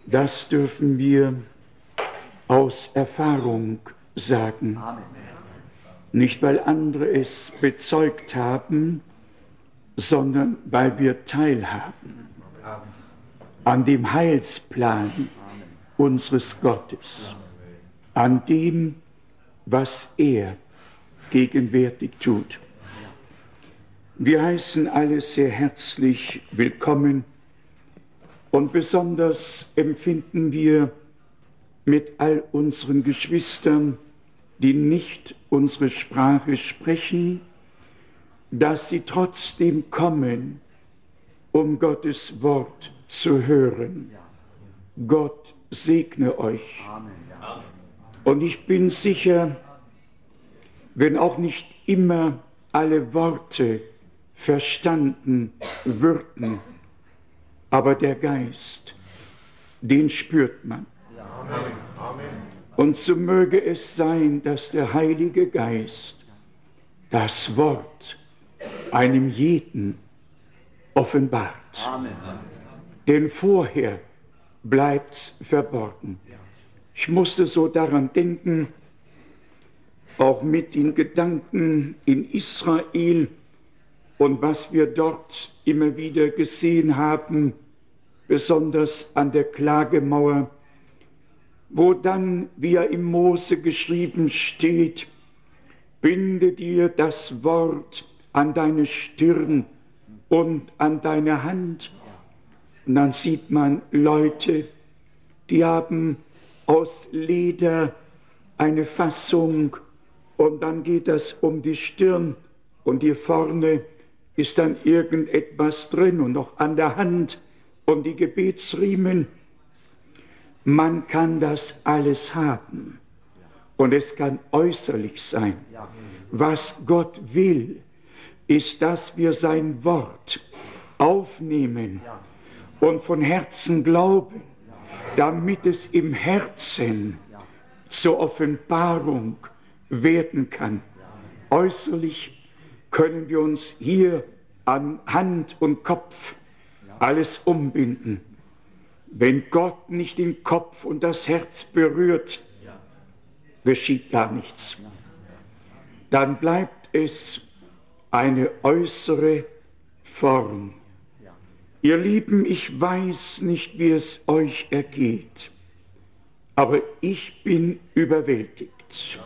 Das dürfen wir aus Erfahrung sagen. Amen. Nicht, weil andere es bezeugt haben, sondern weil wir teilhaben an dem Heilsplan unseres Gottes, an dem, was er gegenwärtig tut. Wir heißen alle sehr herzlich willkommen und besonders empfinden wir mit all unseren Geschwistern, die nicht unsere Sprache sprechen, dass sie trotzdem kommen, um Gottes Wort zu hören. Gott segne euch. Und ich bin sicher, wenn auch nicht immer alle Worte verstanden würden, aber der Geist, den spürt man. Und so möge es sein, dass der Heilige Geist das Wort einem jeden offenbart. Amen. Denn vorher bleibt verborgen. Ich musste so daran denken, auch mit den Gedanken in Israel und was wir dort immer wieder gesehen haben, besonders an der Klagemauer, wo dann, wie ja im Mose geschrieben steht, binde dir das Wort an deine Stirn und an deine Hand. Und dann sieht man Leute, die haben aus Leder eine Fassung und dann geht das um die Stirn und hier vorne ist dann irgendetwas drin und noch an der Hand und die Gebetsriemen. Man kann das alles haben und es kann äußerlich sein. Was Gott will, ist, dass wir sein Wort aufnehmen und von Herzen glauben, damit es im Herzen zur Offenbarung werden kann. Äußerlich können wir uns hier an Hand und Kopf alles umbinden. Wenn Gott nicht den Kopf und das Herz berührt, geschieht gar nichts. Dann bleibt es eine äußere Form. Ihr Lieben, ich weiß nicht, wie es euch ergeht, aber ich bin überwältigt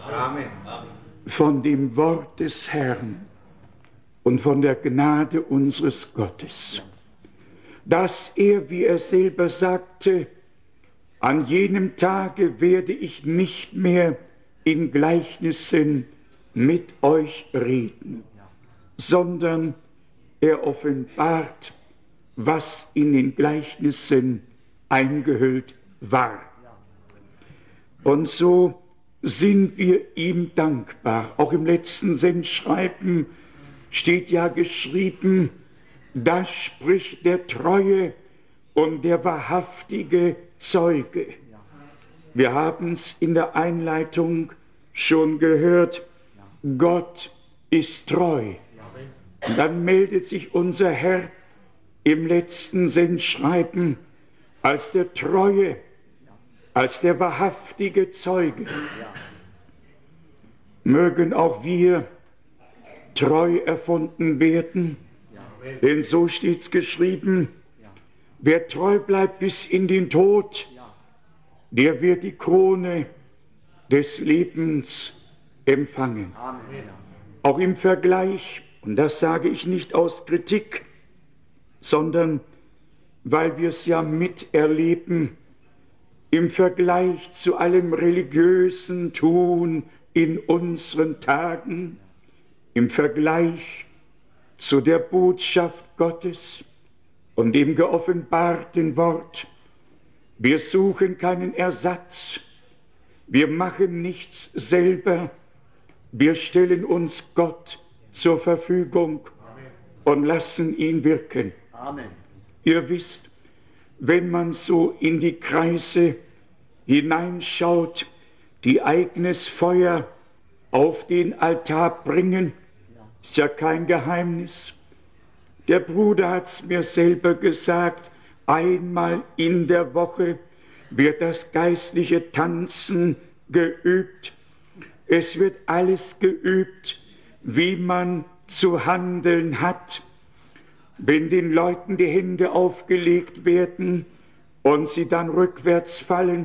von dem Wort des Herrn und von der Gnade unseres Gottes, dass er, wie er selber sagte, an jenem Tage werde ich nicht mehr in Gleichnissen mit euch reden, sondern er offenbart, was in den Gleichnissen eingehüllt war. Und so sind wir ihm dankbar. Auch im letzten Sendschreiben steht ja geschrieben, da spricht der treue und der wahrhaftige Zeuge. Wir haben es in der Einleitung schon gehört, Gott ist treu. Und dann meldet sich unser Herr im letzten Sendschreiben als der treue, als der wahrhaftige Zeuge. Mögen auch wir treu erfunden werden, denn so steht's geschrieben, wer treu bleibt bis in den Tod, der wird die Krone des Lebens empfangen. Auch im Vergleich, und das sage ich nicht aus Kritik, sondern weil wir es ja miterleben, im Vergleich zu allem religiösen Tun in unseren Tagen, im Vergleich zu der Botschaft Gottes und dem geoffenbarten Wort. Wir suchen keinen Ersatz, wir machen nichts selber, wir stellen uns Gott zur Verfügung und lassen ihn wirken. Amen. Ihr wisst, wenn man so in die Kreise hineinschaut, die eigenes Feuer auf den Altar bringen, ist ja kein Geheimnis. Der Bruder hat es mir selber gesagt, einmal in der Woche wird das geistliche Tanzen geübt. Es wird alles geübt, wie man zu handeln hat, wenn den Leuten die Hände aufgelegt werden und sie dann rückwärts fallen.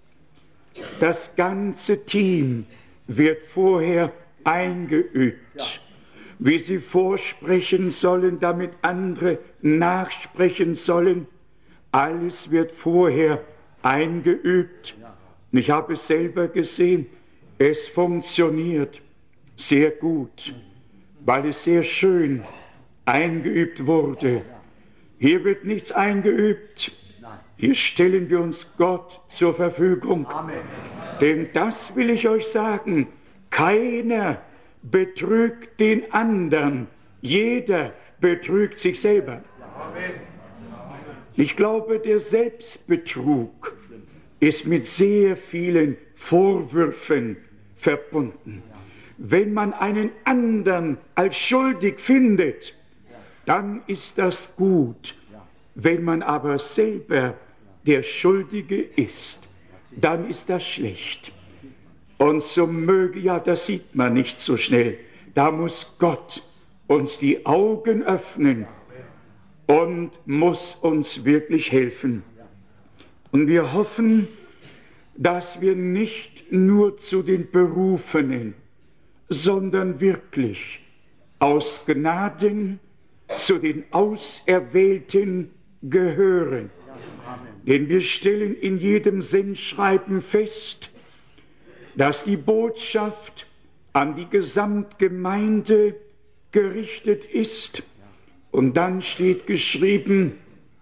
Das ganze Team wird vorher eingeübt, wie sie vorsprechen sollen, damit andere nachsprechen sollen. Alles wird vorher eingeübt. Und ich habe es selber gesehen, es funktioniert sehr gut, weil es sehr schön eingeübt wurde. Hier wird nichts eingeübt. Hier stellen wir uns Gott zur Verfügung. Amen. Denn das will ich euch sagen, keiner betrügt den anderen, jeder betrügt sich selber. Amen. Ich glaube, der Selbstbetrug ist mit sehr vielen Vorwürfen verbunden. Wenn man einen anderen als schuldig findet, dann ist das gut. Wenn man aber selber der Schuldige ist, dann ist das schlecht. Und so möge, ja, das sieht man nicht so schnell, da muss Gott uns die Augen öffnen und muss uns wirklich helfen. Und wir hoffen, dass wir nicht nur zu den Berufenen, sondern wirklich aus Gnaden zu den Auserwählten gehören. Denn wir stellen in jedem Sendschreiben fest, dass die Botschaft an die Gesamtgemeinde gerichtet ist. Und dann steht geschrieben,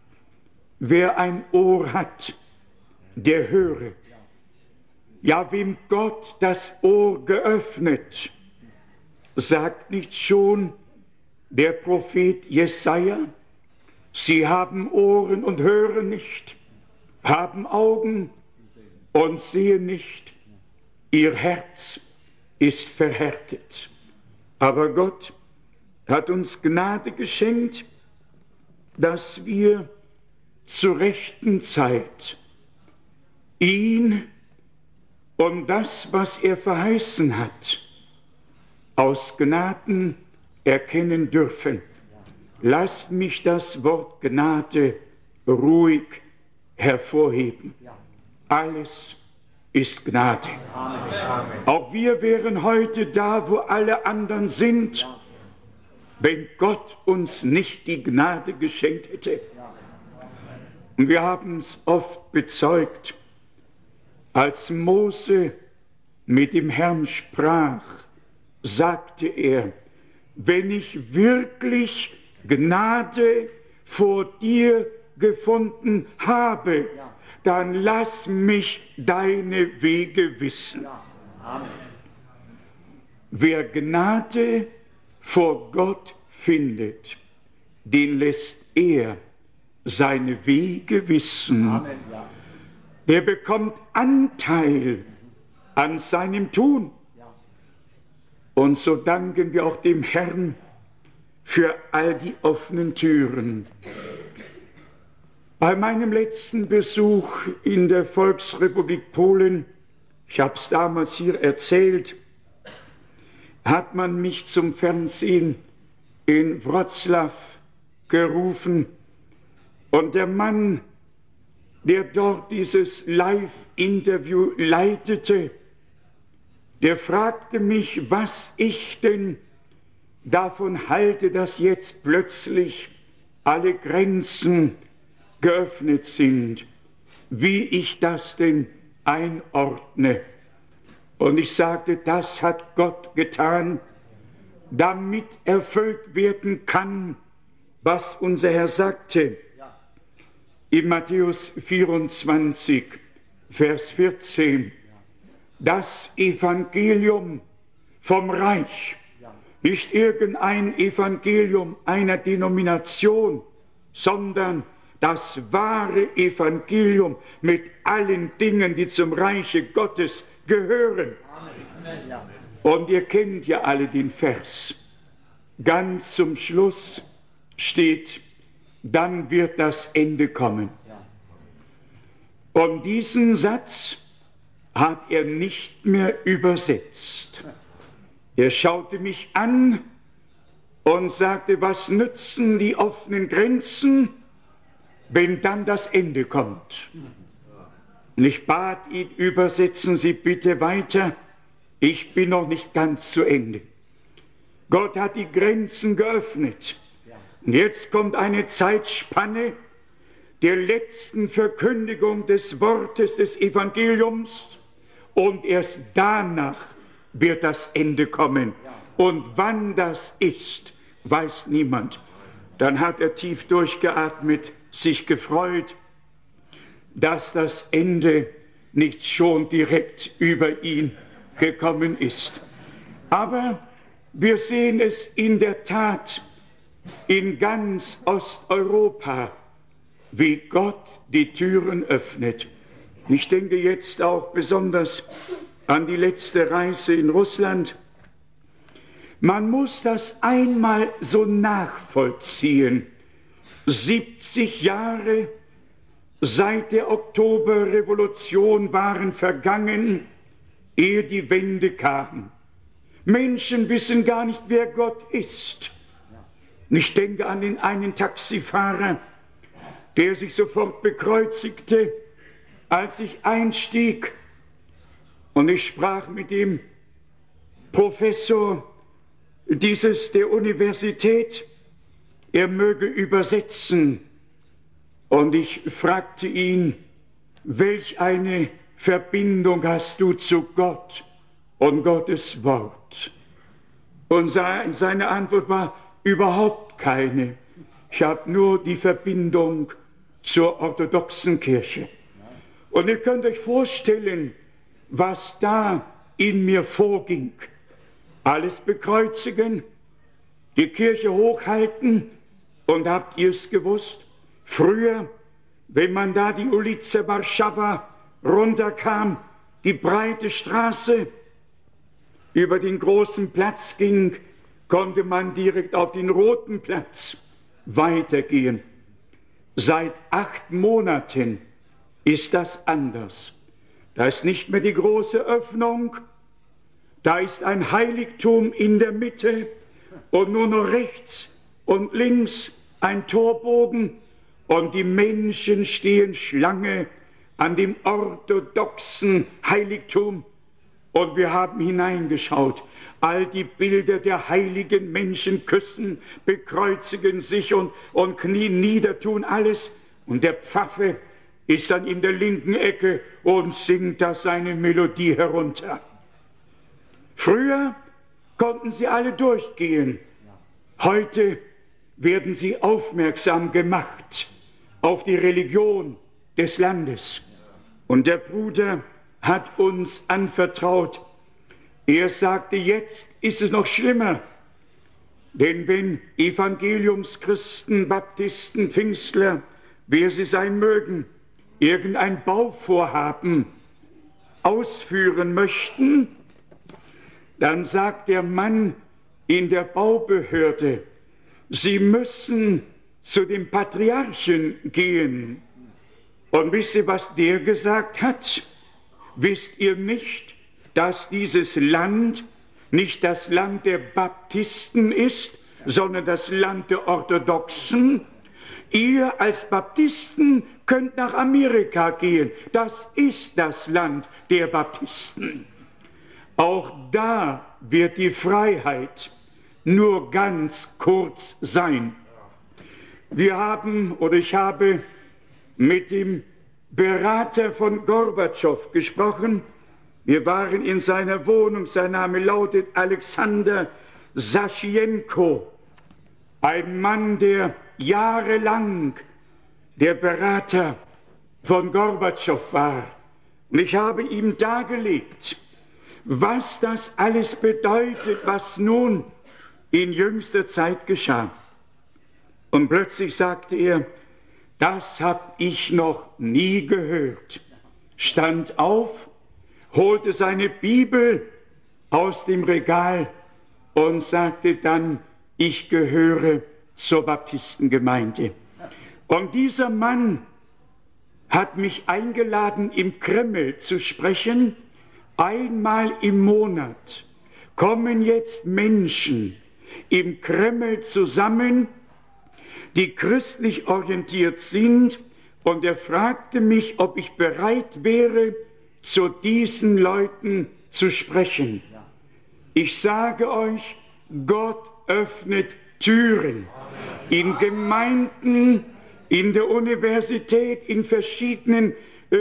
wer ein Ohr hat, der höre. Ja, wem Gott das Ohr geöffnet, sagt nicht schon der Prophet Jesaja, sie haben Ohren und hören nicht, haben Augen und sehen nicht, ihr Herz ist verhärtet. Aber Gott hat uns Gnade geschenkt, dass wir zur rechten Zeit ihn und das, was er verheißen hat, aus Gnaden erkennen dürfen. Lasst mich das Wort Gnade ruhig hervorheben. Alles ist Gnade. Amen. Auch wir wären heute da, wo alle anderen sind, wenn Gott uns nicht die Gnade geschenkt hätte. Und wir haben es oft bezeugt, als Mose mit dem Herrn sprach, sagte er, wenn ich wirklich Gnade vor dir gefunden habe, dann lass mich deine Wege wissen. Amen. Wer Gnade vor Gott findet, den lässt er seine Wege wissen. Amen. Der bekommt Anteil an seinem Tun. Und so danken wir auch dem Herrn für all die offenen Türen. Bei meinem letzten Besuch in der Volksrepublik Polen, ich habe es damals hier erzählt, hat man mich zum Fernsehen in Wrocław gerufen. Und der Mann, der dort dieses Live-Interview leitete, der fragte mich, was ich denn davon halte, dass jetzt plötzlich alle Grenzen geöffnet sind, wie ich das denn einordne. Und ich sagte, das hat Gott getan, damit erfüllt werden kann, was unser Herr sagte. In Matthäus 24, Vers 14, das Evangelium vom Reich, nicht irgendein Evangelium einer Denomination, sondern das wahre Evangelium mit allen Dingen, die zum Reiche Gottes gehören. Und ihr kennt ja alle den Vers. Ganz zum Schluss steht, dann wird das Ende kommen. Und diesen Satz hat er nicht mehr übersetzt. Er schaute mich an und sagte, was nützen die offenen Grenzen, wenn dann das Ende kommt? Und ich bat ihn, übersetzen Sie bitte weiter, ich bin noch nicht ganz zu Ende. Gott hat die Grenzen geöffnet. Und jetzt kommt eine Zeitspanne der letzten Verkündigung des Wortes des Evangeliums und erst danach wird das Ende kommen. Und wann das ist, weiß niemand. Dann hat er tief durchgeatmet, sich gefreut, dass das Ende nicht schon direkt über ihn gekommen ist. Aber wir sehen es in der Tat in ganz Osteuropa, wie Gott die Türen öffnet. Ich denke jetzt auch besonders an die letzte Reise in Russland. Man muss das einmal so nachvollziehen. 70 Jahre seit der Oktoberrevolution waren vergangen, ehe die Wende kam. Menschen wissen gar nicht, wer Gott ist. Ich denke an den einen Taxifahrer, der sich sofort bekreuzigte, als ich einstieg. Und ich sprach mit dem Professor der Universität, er möge übersetzen. Und ich fragte ihn, welch eine Verbindung hast du zu Gott und Gottes Wort? Und seine Antwort war, überhaupt keine. Ich habe nur die Verbindung zur orthodoxen Kirche. Und ihr könnt euch vorstellen, was da in mir vorging. Alles bekreuzigen, die Kirche hochhalten. Und habt ihr es gewusst? Früher, wenn man da die Ulica Warszawa runterkam, die breite Straße, über den großen Platz ging, konnte man direkt auf den Roten Platz weitergehen. Seit 8 Monaten ist das anders. Da ist nicht mehr die große Öffnung, da ist ein Heiligtum in der Mitte und nur noch rechts und links ein Torbogen und die Menschen stehen Schlange an dem orthodoxen Heiligtum. Und wir haben hineingeschaut. All die Bilder der heiligen Menschen küssen, bekreuzigen sich und knien nieder, tun alles. Und der Pfaffe ist dann in der linken Ecke und singt da seine Melodie herunter. Früher konnten sie alle durchgehen. Heute werden sie aufmerksam gemacht auf die Religion des Landes. Und der Bruder hat uns anvertraut, er sagte, jetzt ist es noch schlimmer, denn wenn Evangeliumschristen, Baptisten, Pfingstler, wer sie sein mögen, irgendein Bauvorhaben ausführen möchten, dann sagt der Mann in der Baubehörde, sie müssen zu dem Patriarchen gehen. Und wisst ihr, was der gesagt hat? Wisst ihr nicht, dass dieses Land nicht das Land der Baptisten ist, sondern das Land der Orthodoxen? Ihr als Baptisten könnt nach Amerika gehen. Das ist das Land der Baptisten. Auch da wird die Freiheit nur ganz kurz sein. Ich habe mit dem Berater von Gorbatschow gesprochen. Wir waren in seiner Wohnung. Sein Name lautet Alexander Saschenko. Ein Mann, der jahrelang der Berater von Gorbatschow war. Und ich habe ihm dargelegt, was das alles bedeutet, was nun in jüngster Zeit geschah. Und plötzlich sagte er, das habe ich noch nie gehört. Stand auf, holte seine Bibel aus dem Regal und sagte dann, ich gehöre zur Baptistengemeinde. Und dieser Mann hat mich eingeladen, im Kreml zu sprechen. Einmal im Monat kommen jetzt Menschen im Kreml zusammen, die christlich orientiert sind, und er fragte mich, ob ich bereit wäre, zu diesen Leuten zu sprechen. Ich sage euch, Gott öffnet Türen in Gemeinden, in der Universität, in verschiedenen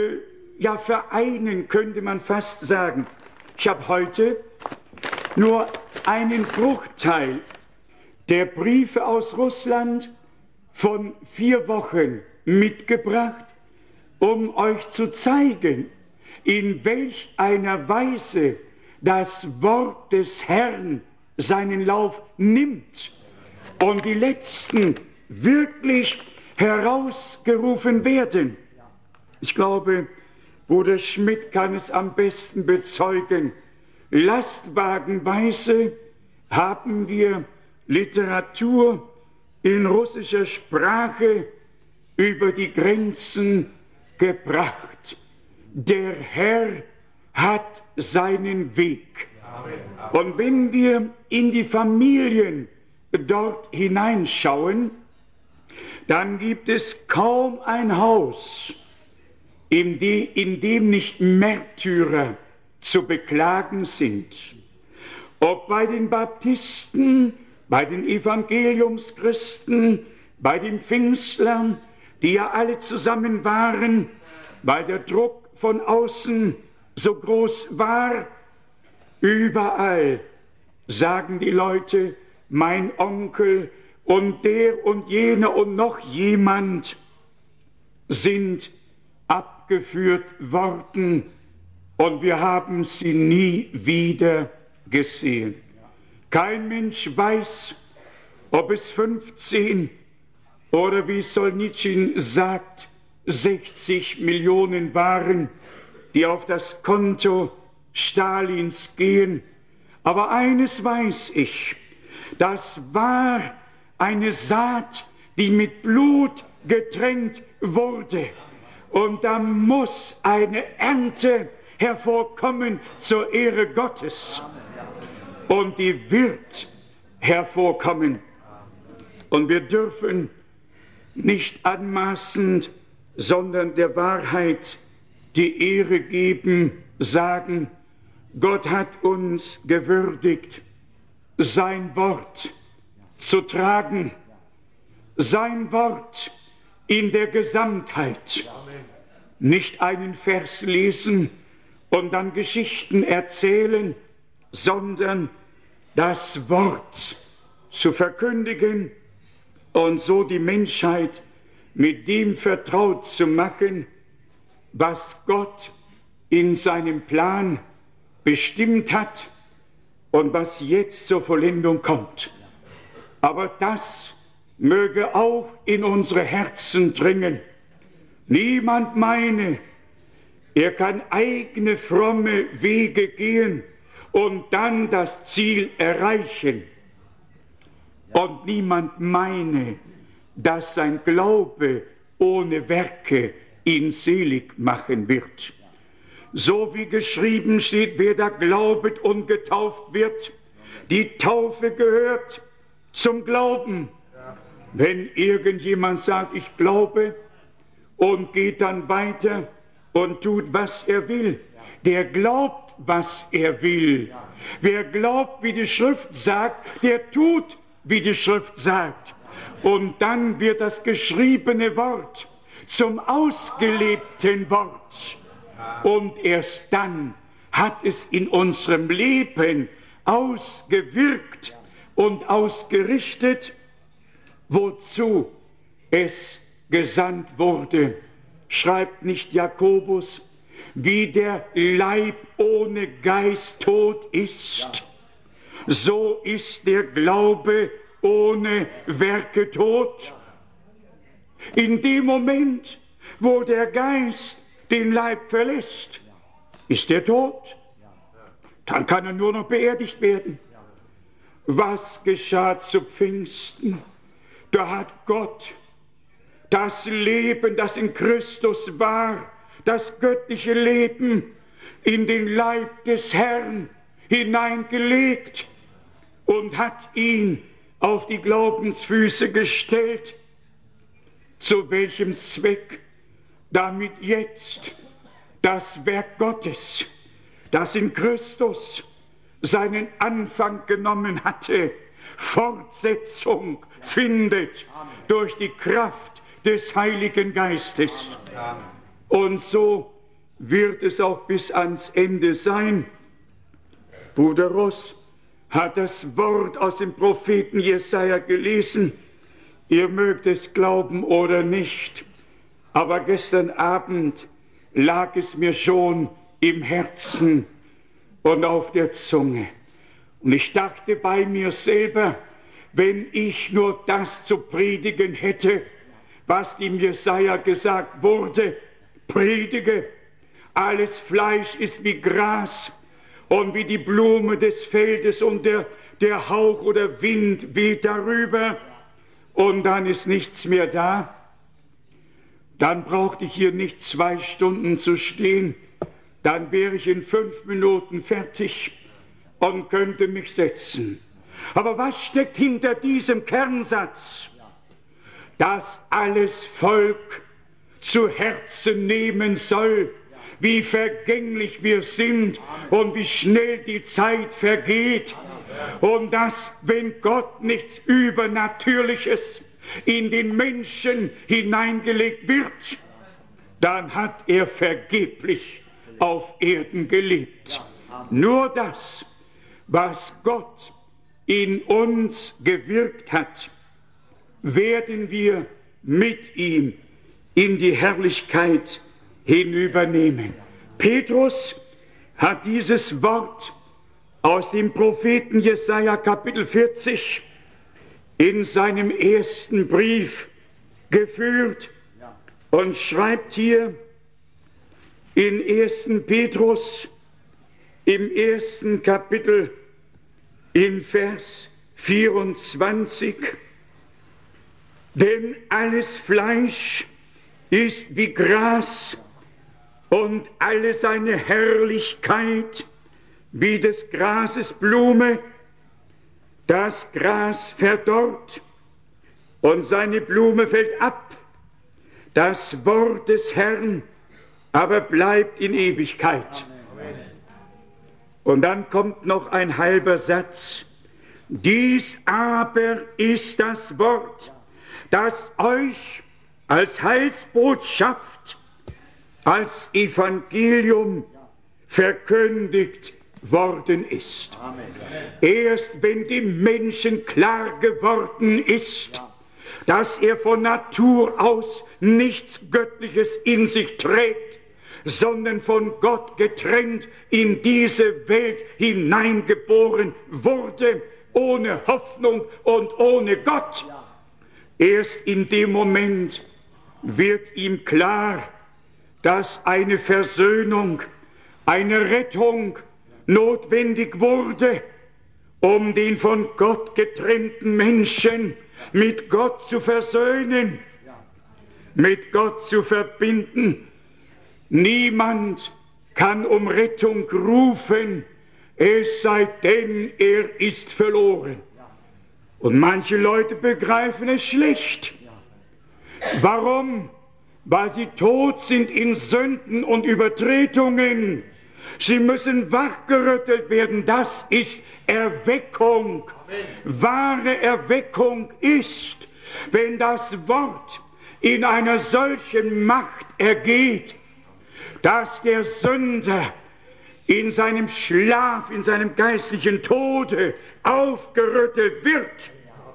Vereinen, könnte man fast sagen. Ich habe heute nur einen Bruchteil der Briefe aus Russland von 4 Wochen mitgebracht, um euch zu zeigen, in welch einer Weise das Wort des Herrn seinen Lauf nimmt und die Letzten wirklich herausgerufen werden. Ich glaube, Bruder Schmidt kann es am besten bezeugen. Lastwagenweise haben wir Literatur in russischer Sprache über die Grenzen gebracht. Der Herr hat seinen Weg. Und wenn wir in die Familien dort hineinschauen, dann gibt es kaum ein Haus, in dem nicht Märtyrer zu beklagen sind. Ob bei den Baptisten, bei den Evangeliumschristen, bei den Pfingstlern, die ja alle zusammen waren, weil der Druck von außen so groß war, überall sagen die Leute, mein Onkel und der und jener und noch jemand sind abgeführt worden und wir haben sie nie wieder gesehen. Kein Mensch weiß, ob es 15 oder wie Solnitschin sagt, 60 Millionen waren, die auf das Konto Stalins gehen. Aber eines weiß ich, das war eine Saat, die mit Blut getränkt wurde. Und da muss eine Ernte hervorkommen zur Ehre Gottes. Und die wird hervorkommen. Und wir dürfen nicht anmaßend, sondern der Wahrheit die Ehre geben, sagen, Gott hat uns gewürdigt, sein Wort zu tragen, sein Wort in der Gesamtheit. Nicht einen Vers lesen und dann Geschichten erzählen, sondern das Wort zu verkündigen und so die Menschheit mit dem vertraut zu machen, was Gott in seinem Plan bestimmt hat und was jetzt zur Vollendung kommt. Aber das möge auch in unsere Herzen dringen. Niemand meine, er kann eigene fromme Wege gehen und dann das Ziel erreichen. Und niemand meine, dass sein Glaube ohne Werke ihn selig machen wird. So wie geschrieben steht, wer da glaubet und getauft wird, die Taufe gehört zum Glauben. Wenn irgendjemand sagt, ich glaube, und geht dann weiter und tut, was er will, der glaubt, was er will. Wer glaubt, wie die Schrift sagt, der tut, wie die Schrift sagt. Und dann wird das geschriebene Wort zum ausgelebten Wort. Und erst dann hat es in unserem Leben ausgewirkt und ausgerichtet, wozu es gesandt wurde. Schreibt nicht Jakobus, wie der Leib ohne Geist tot ist, so ist der Glaube ohne Werke tot. In dem Moment, wo der Geist den Leib verlässt, ist er tot. Dann kann er nur noch beerdigt werden. Was geschah zu Pfingsten? Da hat Gott das Leben, das in Christus war, das göttliche Leben in den Leib des Herrn hineingelegt und hat ihn auf die Glaubensfüße gestellt. Zu welchem Zweck? Damit jetzt das Werk Gottes, das in Christus seinen Anfang genommen hatte, Fortsetzung findet durch die Kraft des Heiligen Geistes. Und so wird es auch bis ans Ende sein. Bruder Ross hat das Wort aus dem Propheten Jesaja gelesen. Ihr mögt es glauben oder nicht, aber gestern Abend lag es mir schon im Herzen und auf der Zunge. Und ich dachte bei mir selber, wenn ich nur das zu predigen hätte, was dem Jesaja gesagt wurde, predige, alles Fleisch ist wie Gras und wie die Blume des Feldes und der Hauch oder Wind weht darüber und dann ist nichts mehr da. Dann brauchte ich hier nicht 2 Stunden zu stehen, dann wäre ich in 5 Minuten fertig und könnte mich setzen. Aber was steckt hinter diesem Kernsatz? Dass alles Volk zu Herzen nehmen soll, wie vergänglich wir sind und wie schnell die Zeit vergeht. Und dass, wenn Gott nichts Übernatürliches in den Menschen hineingelegt wird, dann hat er vergeblich auf Erden gelebt. Nur das, was Gott in uns gewirkt hat, werden wir mit ihm in die Herrlichkeit hinübernehmen. Petrus hat dieses Wort aus dem Propheten Jesaja Kapitel 40 in seinem ersten Brief geführt und schreibt hier in 1. Petrus im 1. Kapitel in Vers 24: Denn alles Fleisch ist wie Gras und alle seine Herrlichkeit wie des Grases Blume. Das Gras verdorrt und seine Blume fällt ab. Das Wort des Herrn aber bleibt in Ewigkeit. Und dann kommt noch ein halber Satz. Dies aber ist das Wort, das euch als Heilsbotschaft, als Evangelium verkündigt worden ist. Erst wenn dem Menschen klar geworden ist, dass er von Natur aus nichts Göttliches in sich trägt, sondern von Gott getrennt in diese Welt hineingeboren wurde, ohne Hoffnung und ohne Gott. Erst in dem Moment wird ihm klar, dass eine Versöhnung, eine Rettung notwendig wurde, um den von Gott getrennten Menschen mit Gott zu versöhnen, mit Gott zu verbinden. Niemand kann um Rettung rufen, es sei denn, er ist verloren. Und manche Leute begreifen es schlecht. Warum? Weil sie tot sind in Sünden und Übertretungen. Sie müssen wachgerüttelt werden. Das ist Erweckung. Wahre Erweckung ist, wenn das Wort in einer solchen Macht ergeht, dass der Sünder in seinem Schlaf, in seinem geistlichen Tode aufgerüttelt wird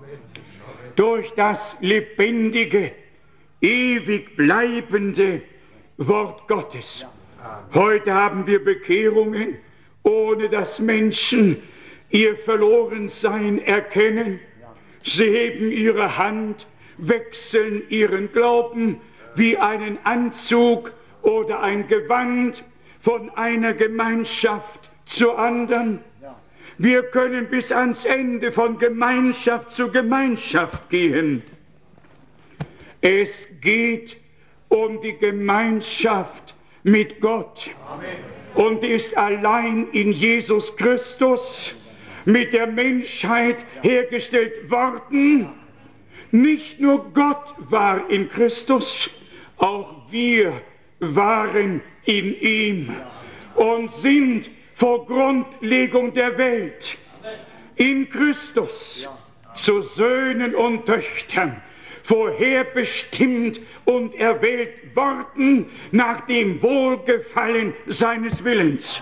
durch das lebendige, ewig bleibende Wort Gottes. Heute haben wir Bekehrungen, ohne dass Menschen ihr Verlorensein erkennen. Sie heben ihre Hand, wechseln ihren Glauben wie einen Anzug oder ein Gewand von einer Gemeinschaft zur anderen. Wir können bis ans Ende von Gemeinschaft zu Gemeinschaft gehen. Es geht um die Gemeinschaft mit Gott. Amen. Und ist allein in Jesus Christus mit der Menschheit hergestellt worden. Nicht nur Gott war in Christus, auch wir waren in ihm und sind vor Grundlegung der Welt in Christus zu Söhnen und Töchtern vorherbestimmt und erwählt worden nach dem Wohlgefallen seines Willens.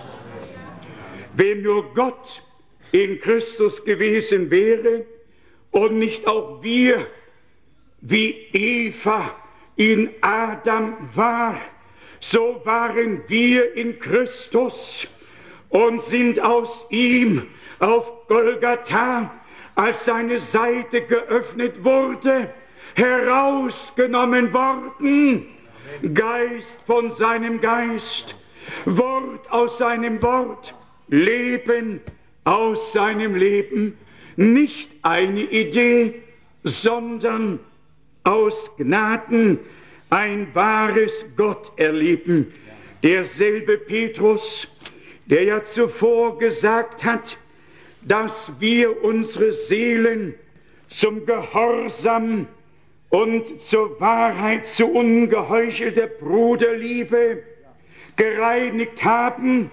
Wenn nur Gott in Christus gewesen wäre und nicht auch wir, wie Eva in Adam war, so waren wir in Christus und sind aus ihm auf Golgatha, als seine Seite geöffnet wurde, herausgenommen worden. Amen. Geist von seinem Geist, Wort aus seinem Wort, Leben aus seinem Leben. Nicht eine Idee, sondern aus Gnaden ein wahres Gotterleben. Derselbe Petrus, der ja zuvor gesagt hat, dass wir unsere Seelen zum Gehorsam und zur Wahrheit, zu ungeheuchelter Bruderliebe gereinigt haben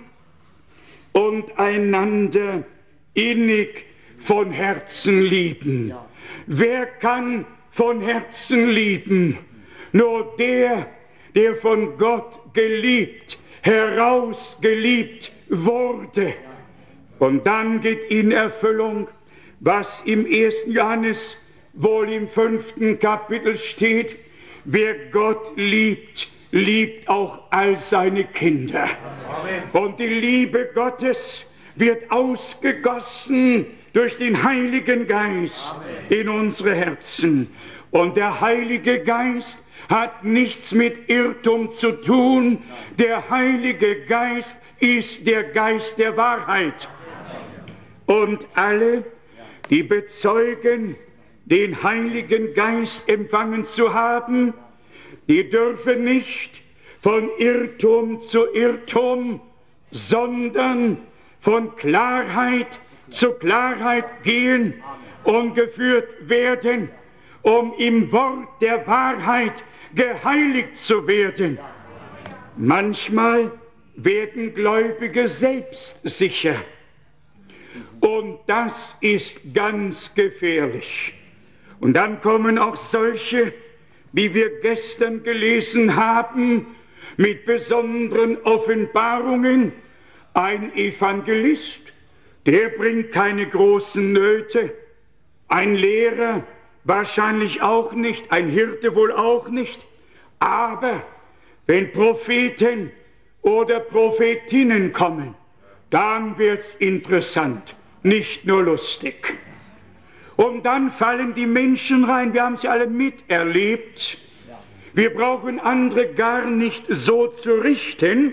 und einander innig von Herzen lieben. Wer kann von Herzen lieben? Nur der, der von Gott geliebt, herausgeliebt wurde. Und dann geht in Erfüllung, was im 1. Johannes wohl im 5. Kapitel steht: Wer Gott liebt, liebt auch all seine Kinder. Amen. Und die Liebe Gottes wird ausgegossen durch den Heiligen Geist. Amen. In unsere Herzen. Und der Heilige Geist hat nichts mit Irrtum zu tun. Der Heilige Geist ist der Geist der Wahrheit. Und alle, die bezeugen, den Heiligen Geist empfangen zu haben, die dürfen nicht von Irrtum zu Irrtum, sondern von Klarheit zu Klarheit gehen und geführt werden, um im Wort der Wahrheit geheiligt zu werden. Manchmal werden Gläubige selbstsicher. Und das ist ganz gefährlich. Und dann kommen auch solche, wie wir gestern gelesen haben, mit besonderen Offenbarungen. Ein Evangelist, der bringt keine großen Nöte. Ein Lehrer wahrscheinlich auch nicht, ein Hirte wohl auch nicht. Aber wenn Propheten oder Prophetinnen kommen, dann wird's interessant, nicht nur lustig. Und dann fallen die Menschen rein, wir haben sie alle miterlebt. Wir brauchen andere gar nicht so zu richten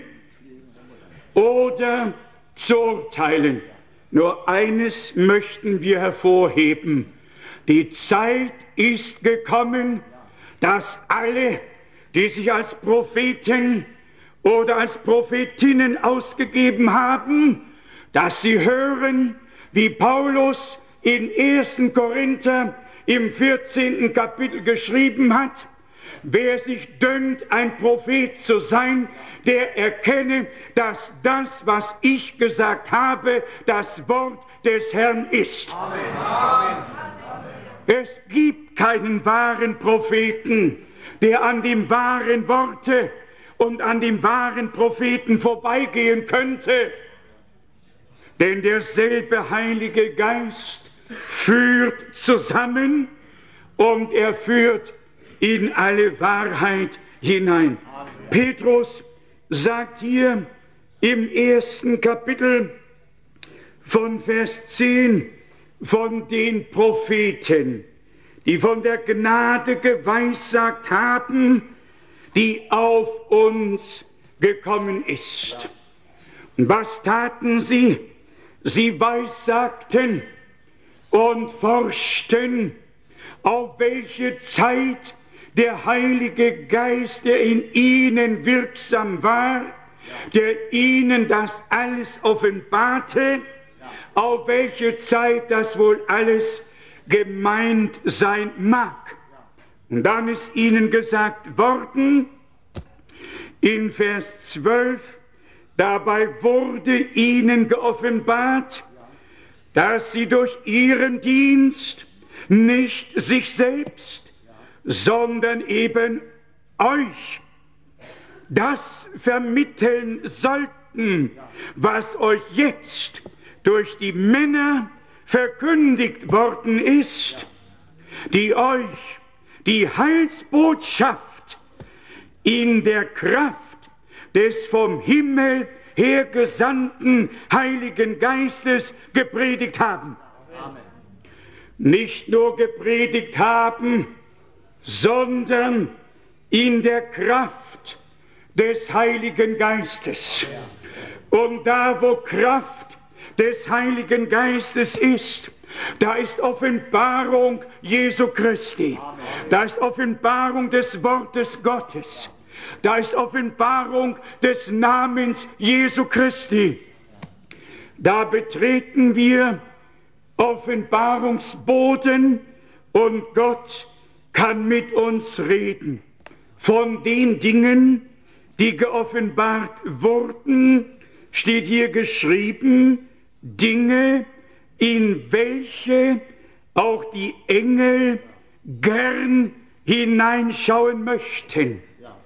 oder zu urteilen. Nur eines möchten wir hervorheben: Die Zeit ist gekommen, dass alle, die sich als Propheten oder als Prophetinnen ausgegeben haben, dass sie hören, wie Paulus in 1. Korinther im 14. Kapitel geschrieben hat: Wer sich dünkt, ein Prophet zu sein, der erkenne, dass das, was ich gesagt habe, das Wort des Herrn ist. Amen. Amen. Es gibt keinen wahren Propheten, der an dem wahren Worte und an dem wahren Propheten vorbeigehen könnte. Denn derselbe Heilige Geist führt zusammen und er führt in alle Wahrheit hinein. Amen. Petrus sagt hier im 1. Kapitel von Vers 10 von den Propheten, die von der Gnade geweissagt haben, die auf uns gekommen ist. Und was taten sie? Sie weissagten und forschten, auf welche Zeit der Heilige Geist, der in ihnen wirksam war, der ihnen das alles offenbarte, auf welche Zeit das wohl alles gemeint sein mag. Und dann ist ihnen gesagt worden, in Vers 12, dabei wurde ihnen geoffenbart, dass sie durch ihren Dienst nicht sich selbst, sondern eben euch das vermitteln sollten, was euch jetzt durch die Männer verkündigt worden ist, die euch die Heilsbotschaft in der Kraft des vom Himmel her gesandten Heiligen Geistes gepredigt haben. Amen. Nicht nur gepredigt haben, sondern in der Kraft des Heiligen Geistes. Und da, wo Kraft des Heiligen Geistes ist, da ist Offenbarung Jesu Christi. Da ist Offenbarung des Wortes Gottes. Da ist Offenbarung des Namens Jesu Christi. Da betreten wir Offenbarungsboden und Gott kann mit uns reden. Von den Dingen, die geoffenbart wurden, steht hier geschrieben, Dinge, in welche auch die Engel gern hineinschauen möchten.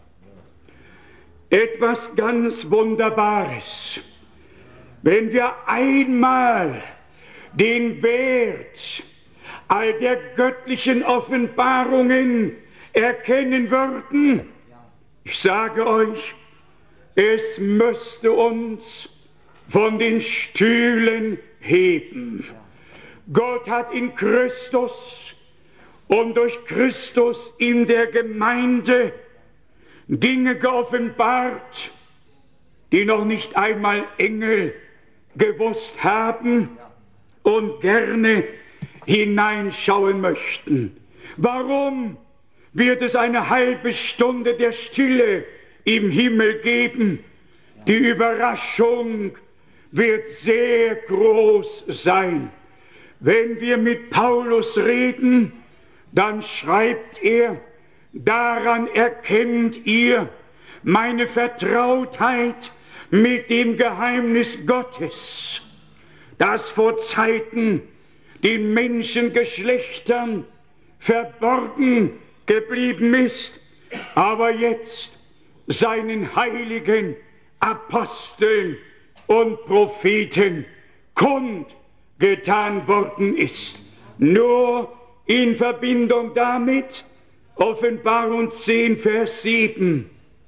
Etwas ganz Wunderbares. Wenn wir einmal den Wert all der göttlichen Offenbarungen erkennen würden, ich sage euch, es müsste uns von den Stühlen heben. Gott hat in Christus und durch Christus in der Gemeinde Dinge geoffenbart, die noch nicht einmal Engel gewusst haben und gerne hineinschauen möchten. Warum wird es eine halbe Stunde der Stille im Himmel geben? Die Überraschung wird sehr groß sein. Wenn wir mit Paulus reden, dann schreibt er, daran erkennt ihr meine Vertrautheit mit dem Geheimnis Gottes, das vor Zeiten den Menschengeschlechtern verborgen geblieben ist, aber jetzt seinen heiligen Aposteln und Propheten kundgetan worden ist. Nur in Verbindung damit, Offenbarung 10, Vers 7,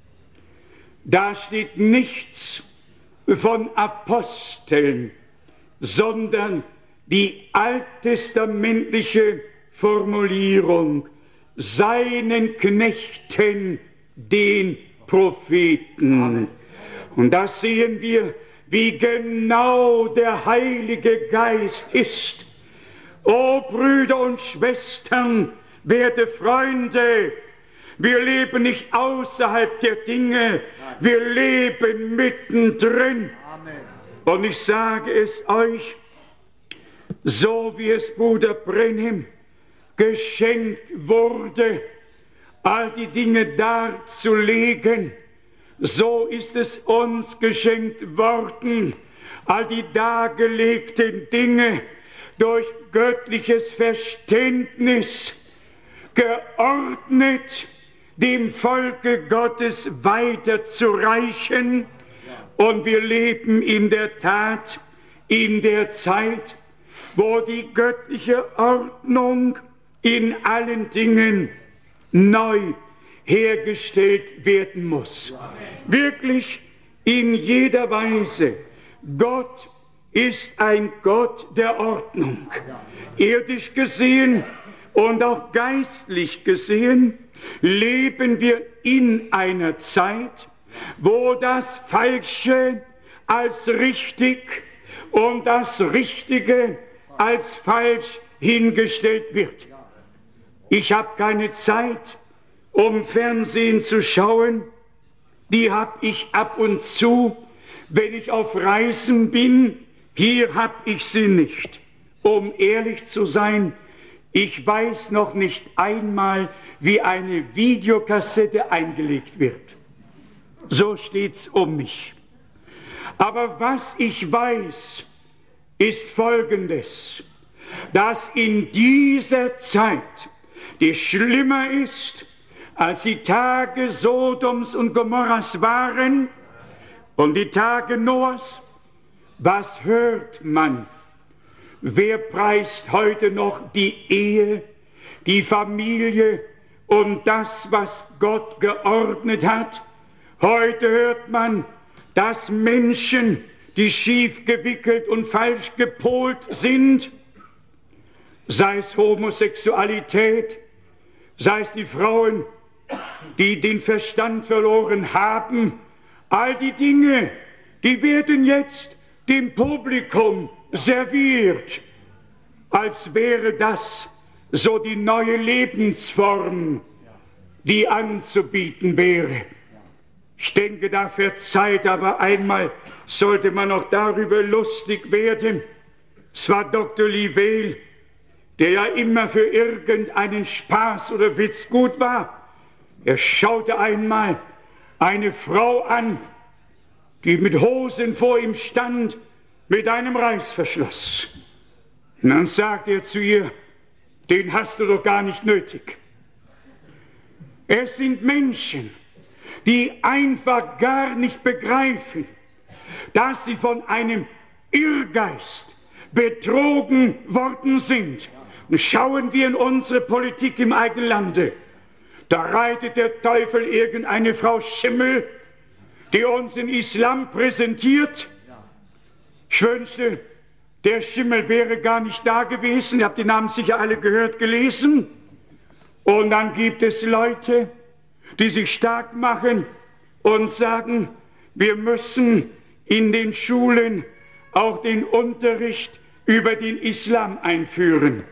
da steht nichts von Aposteln, sondern die alttestamentliche Formulierung, seinen Knechten, den Propheten. Amen. Und da sehen wir, wie genau der Heilige Geist ist. O Brüder und Schwestern, werte Freunde, wir leben nicht außerhalb der Dinge, wir leben mittendrin. Amen. Und ich sage es euch, so wie es Bruder Brenhem geschenkt wurde, all die Dinge darzulegen, so ist es uns geschenkt worden, all die dargelegten Dinge durch göttliches Verständnis geordnet dem Volke Gottes weiterzureichen. Und wir leben in der Tat in der Zeit, wo die göttliche Ordnung in allen Dingen neu hergestellt werden muss. Wirklich in jeder Weise. Gott ist ein Gott der Ordnung. Irdisch gesehen und auch geistlich gesehen leben wir in einer Zeit, wo das Falsche als richtig und das Richtige als falsch hingestellt wird. Ich habe keine Zeit, um Fernsehen zu schauen. Die habe ich ab und zu, wenn ich auf Reisen bin. Hier habe ich sie nicht. Um ehrlich zu sein, ich weiß noch nicht einmal, wie eine Videokassette eingelegt wird. So steht's um mich. Aber was ich weiß, ist Folgendes, dass in dieser Zeit, die schlimmer ist, als die Tage Sodoms und Gomorras waren und die Tage Noahs, was hört man? Wer preist heute noch die Ehe, die Familie und das, was Gott geordnet hat? Heute hört man, dass Menschen, die schief gewickelt und falsch gepolt sind, sei es Homosexualität, sei es die Frauen, die den Verstand verloren haben, all die Dinge, die werden jetzt dem Publikum serviert, als wäre das so die neue Lebensform, die anzubieten wäre. Ich denke, da verzeiht, aber einmal sollte man auch darüber lustig werden. Es war Dr. Livell, der ja immer für irgendeinen Spaß oder Witz gut war. Er schaute einmal eine Frau an, die mit Hosen vor ihm stand, mit einem Reißverschluss. Und dann sagte er zu ihr, den hast du doch gar nicht nötig. Es sind Menschen, die einfach gar nicht begreifen, dass sie von einem Irrgeist betrogen worden sind. Und schauen wir in unsere Politik im eigenen Lande, da reitet der Teufel irgendeine Frau Schimmel, die uns den Islam präsentiert. Ich wünschte, der Schimmel wäre gar nicht da gewesen. Ihr habt die Namen sicher alle gehört, gelesen. Und dann gibt es Leute, die sich stark machen und sagen, wir müssen in den Schulen auch den Unterricht über den Islam einführen.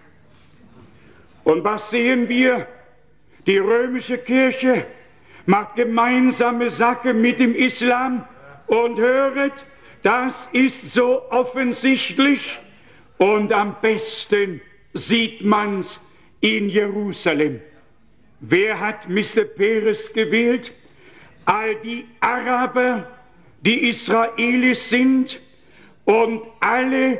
Und was sehen wir? Die römische Kirche macht gemeinsame Sache mit dem Islam und höret, das ist so offensichtlich und am besten sieht man's in Jerusalem. Wer hat Mr. Peres gewählt? All die Araber, die Israelis sind und alle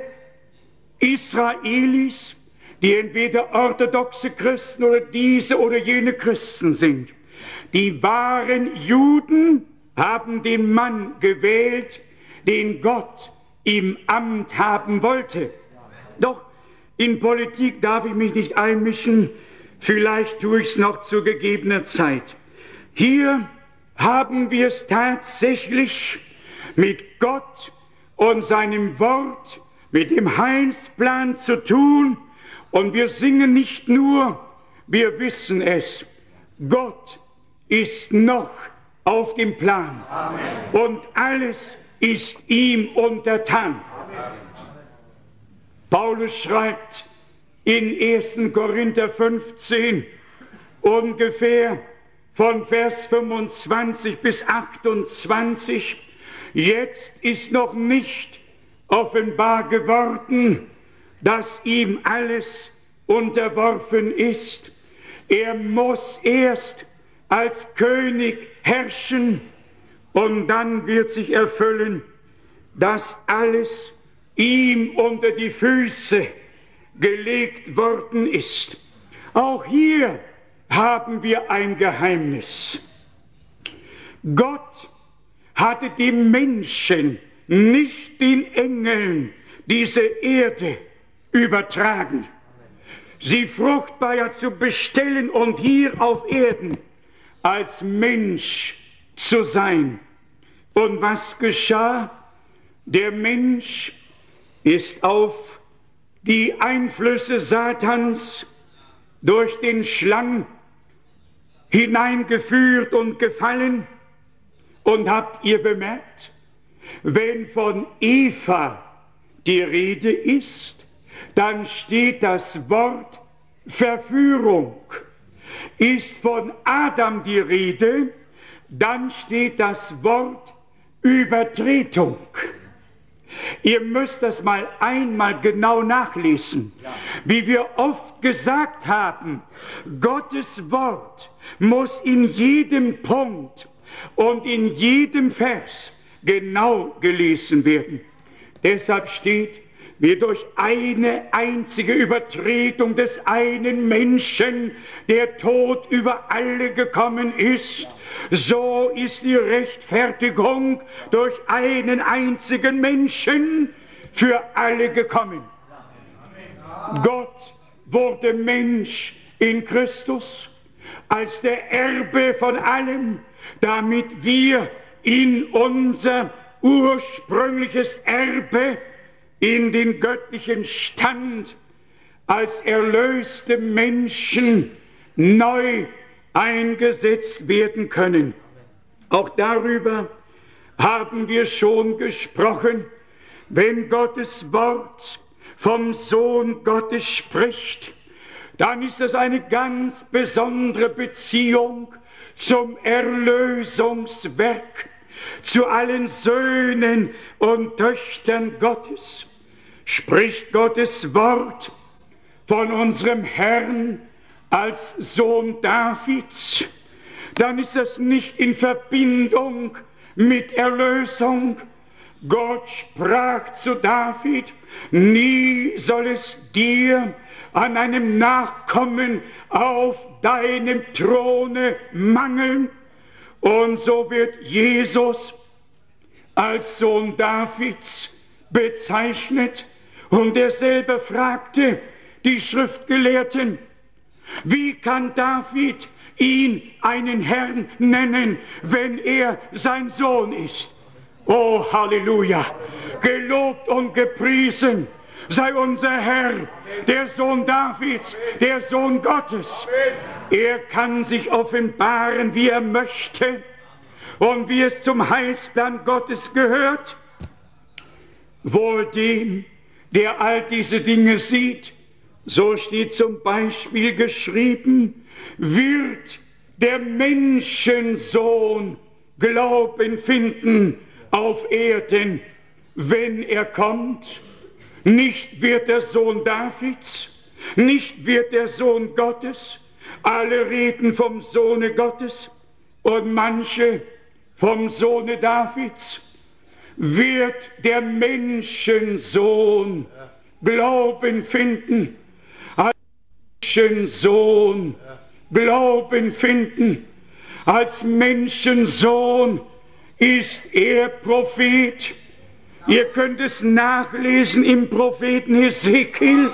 Israelis, die entweder orthodoxe Christen oder diese oder jene Christen sind. Die wahren Juden haben den Mann gewählt, den Gott im Amt haben wollte. Doch in Politik darf ich mich nicht einmischen, vielleicht tue ich es noch zu gegebener Zeit. Hier haben wir es tatsächlich mit Gott und seinem Wort, mit dem Heilsplan zu tun. Und wir singen nicht nur, wir wissen es, Gott ist noch auf dem Plan. Amen. Und alles ist ihm untertan. Amen. Paulus schreibt in 1. Korinther 15 ungefähr von Vers 25 bis 28, jetzt ist noch nicht offenbar geworden, dass ihm alles unterworfen ist. Er muss erst als König herrschen und dann wird sich erfüllen, dass alles ihm unter die Füße gelegt worden ist. Auch hier haben wir ein Geheimnis. Gott hatte dem Menschen, nicht den Engeln, diese Erde übertragen, sie fruchtbar ja zu bestellen und hier auf Erden als Mensch zu sein. Und was geschah? Der Mensch ist auf die Einflüsse Satans durch den Schlang hineingeführt und gefallen. Und habt ihr bemerkt, wenn von Eva die Rede ist, dann steht das Wort Verführung. Ist von Adam die Rede, dann steht das Wort Übertretung. Ihr müsst das mal einmal genau nachlesen. Wie wir oft gesagt haben, Gottes Wort muss in jedem Punkt und in jedem Vers genau gelesen werden. Deshalb steht, wie durch eine einzige Übertretung des einen Menschen der Tod über alle gekommen ist, so ist die Rechtfertigung durch einen einzigen Menschen für alle gekommen. Gott wurde Mensch in Christus als der Erbe von allem, damit wir in unser ursprüngliches Erbe, in den göttlichen Stand als erlöste Menschen neu eingesetzt werden können. Auch darüber haben wir schon gesprochen. Wenn Gottes Wort vom Sohn Gottes spricht, dann ist das eine ganz besondere Beziehung zum Erlösungswerk, zu allen Söhnen und Töchtern Gottes. Spricht Gottes Wort von unserem Herrn als Sohn Davids, dann ist das nicht in Verbindung mit Erlösung. Gott sprach zu David: Nie soll es dir an einem Nachkommen auf deinem Throne mangeln. Und so wird Jesus als Sohn Davids bezeichnet. Und er selber fragte die Schriftgelehrten: Wie kann David ihn einen Herrn nennen, wenn er sein Sohn ist? Oh, Halleluja! Gelobt und gepriesen sei unser Herr, der Sohn Davids, der Sohn Gottes. Er kann sich offenbaren, wie er möchte und wie es zum Heilsplan Gottes gehört. Wohl dem, der all diese Dinge sieht, so steht zum Beispiel geschrieben, wird der Menschensohn Glauben finden auf Erden, wenn er kommt. Nicht wird der Sohn Davids, nicht wird der Sohn Gottes. Alle reden vom Sohne Gottes und manche vom Sohne Davids. Wird der Menschensohn Glauben finden, als Menschensohn Glauben finden, als Menschensohn ist er Prophet. Ihr könnt es nachlesen im Propheten Hesekiel.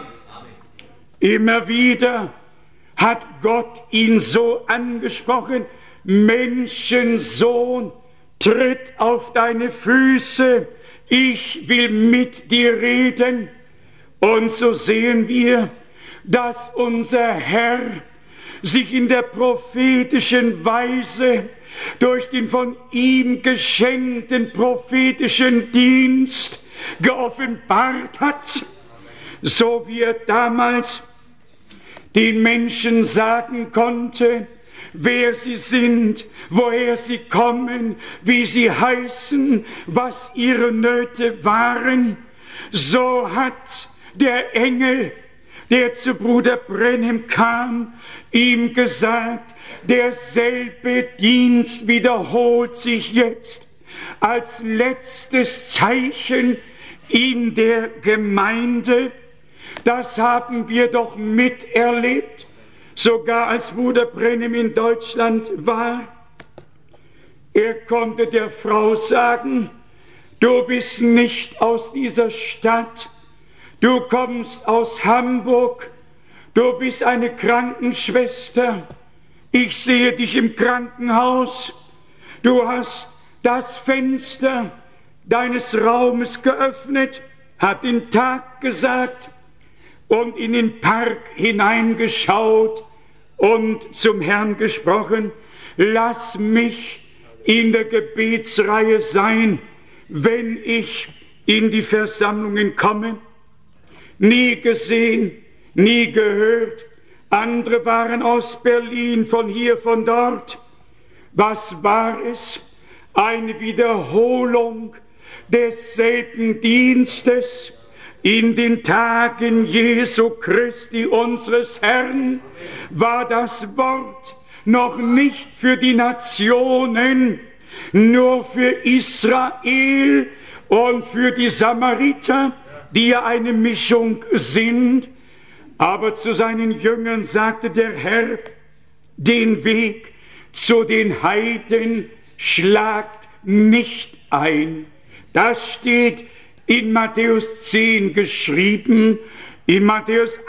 Immer wieder hat Gott ihn so angesprochen: Menschensohn, tritt auf deine Füße, ich will mit dir reden. Und so sehen wir, dass unser Herr sich in der prophetischen Weise durch den von ihm geschenkten prophetischen Dienst geoffenbart hat, so wie er damals den Menschen sagen konnte, wer sie sind, woher sie kommen, wie sie heißen, was ihre Nöte waren. So hat der Engel, der zu Bruder Branham kam, ihm gesagt, derselbe Dienst wiederholt sich jetzt als letztes Zeichen in der Gemeinde. Das haben wir doch miterlebt, sogar als Bruder Branham in Deutschland war. Er konnte der Frau sagen, du bist nicht aus dieser Stadt, du kommst aus Hamburg, du bist eine Krankenschwester, ich sehe dich im Krankenhaus, du hast das Fenster deines Raumes geöffnet, hat den Tag gesagt und in den Park hineingeschaut und zum Herrn gesprochen, lass mich in der Gebetsreihe sein, wenn ich in die Versammlungen komme. Nie gesehen, nie gehört, andere waren aus Berlin, von hier, von dort. Was war es? Eine Wiederholung desselben Dienstes in den Tagen Jesu Christi, unseres Herrn, war das Wort noch nicht für die Nationen, nur für Israel und für die Samariter, die ja eine Mischung sind. Aber zu seinen Jüngern sagte der Herr, den Weg zu den Heiden schlagt nicht ein. Das steht in Matthäus 10 geschrieben, in Matthäus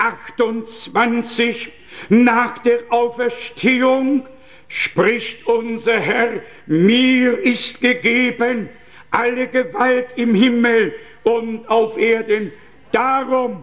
28, nach der Auferstehung spricht unser Herr, mir ist gegeben alle Gewalt im Himmel und auf Erden. Darum,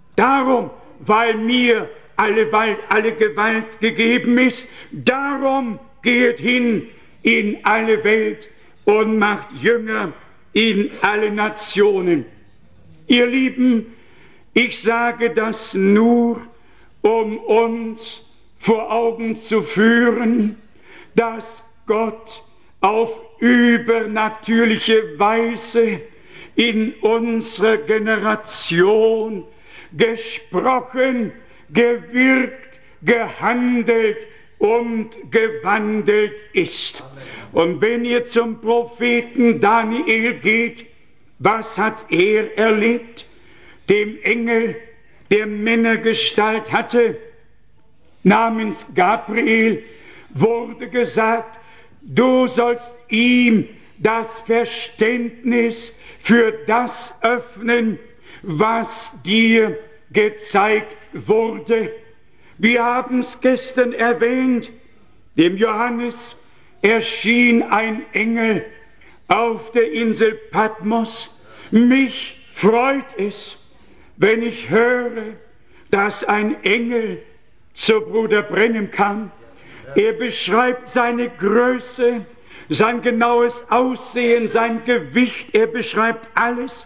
weil mir alle Gewalt gegeben ist, darum geht hin in alle Welt und macht Jünger in alle Nationen. Ihr Lieben, ich sage das nur, um uns vor Augen zu führen, dass Gott auf übernatürliche Weise in unserer Generation gesprochen, gewirkt, gehandelt und gewandelt ist. Und wenn ihr zum Propheten Daniel geht, was hat er erlebt? Dem Engel, der Männergestalt hatte, namens Gabriel, wurde gesagt, du sollst ihm das Verständnis für das öffnen, was dir gezeigt wurde. Wir haben es gestern erwähnt, dem Johannes erschien ein Engel auf der Insel Patmos. Mich freut es, wenn ich höre, dass ein Engel zu Bruder Branham kam. Er beschreibt seine Größe, sein genaues Aussehen, sein Gewicht, er beschreibt alles.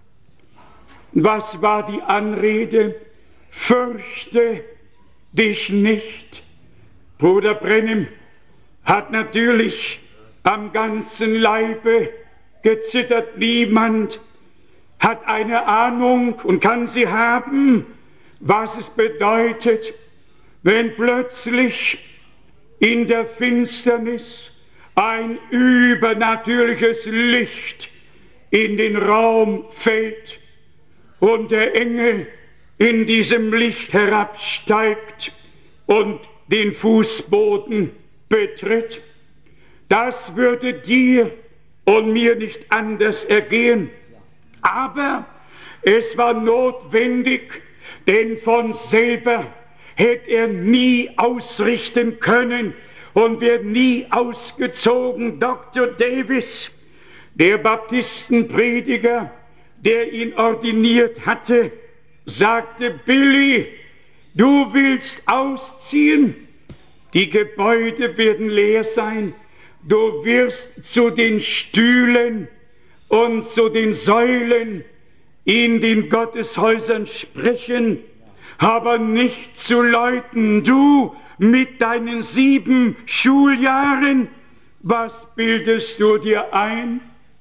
Was war die Anrede? Fürchte dich nicht. Bruder Branham hat natürlich am ganzen Leibe gezittert. Niemand hat eine Ahnung und kann sie haben, was es bedeutet, wenn plötzlich in der Finsternis ein übernatürliches Licht in den Raum fällt und der Engel in diesem Licht herabsteigt und den Fußboden betritt. Das würde dir und mir nicht anders ergehen. Aber es war notwendig, denn von selber hätte er nie ausrichten können und wird nie ausgezogen. Dr. Davis, der Baptistenprediger, der ihn ordiniert hatte, sagte, Billy, du willst ausziehen, die Gebäude werden leer sein, du wirst zu den Stühlen und zu den Säulen in den Gotteshäusern sprechen, aber nicht zu Leuten. Du mit deinen 7 Schuljahren, was bildest du dir ein?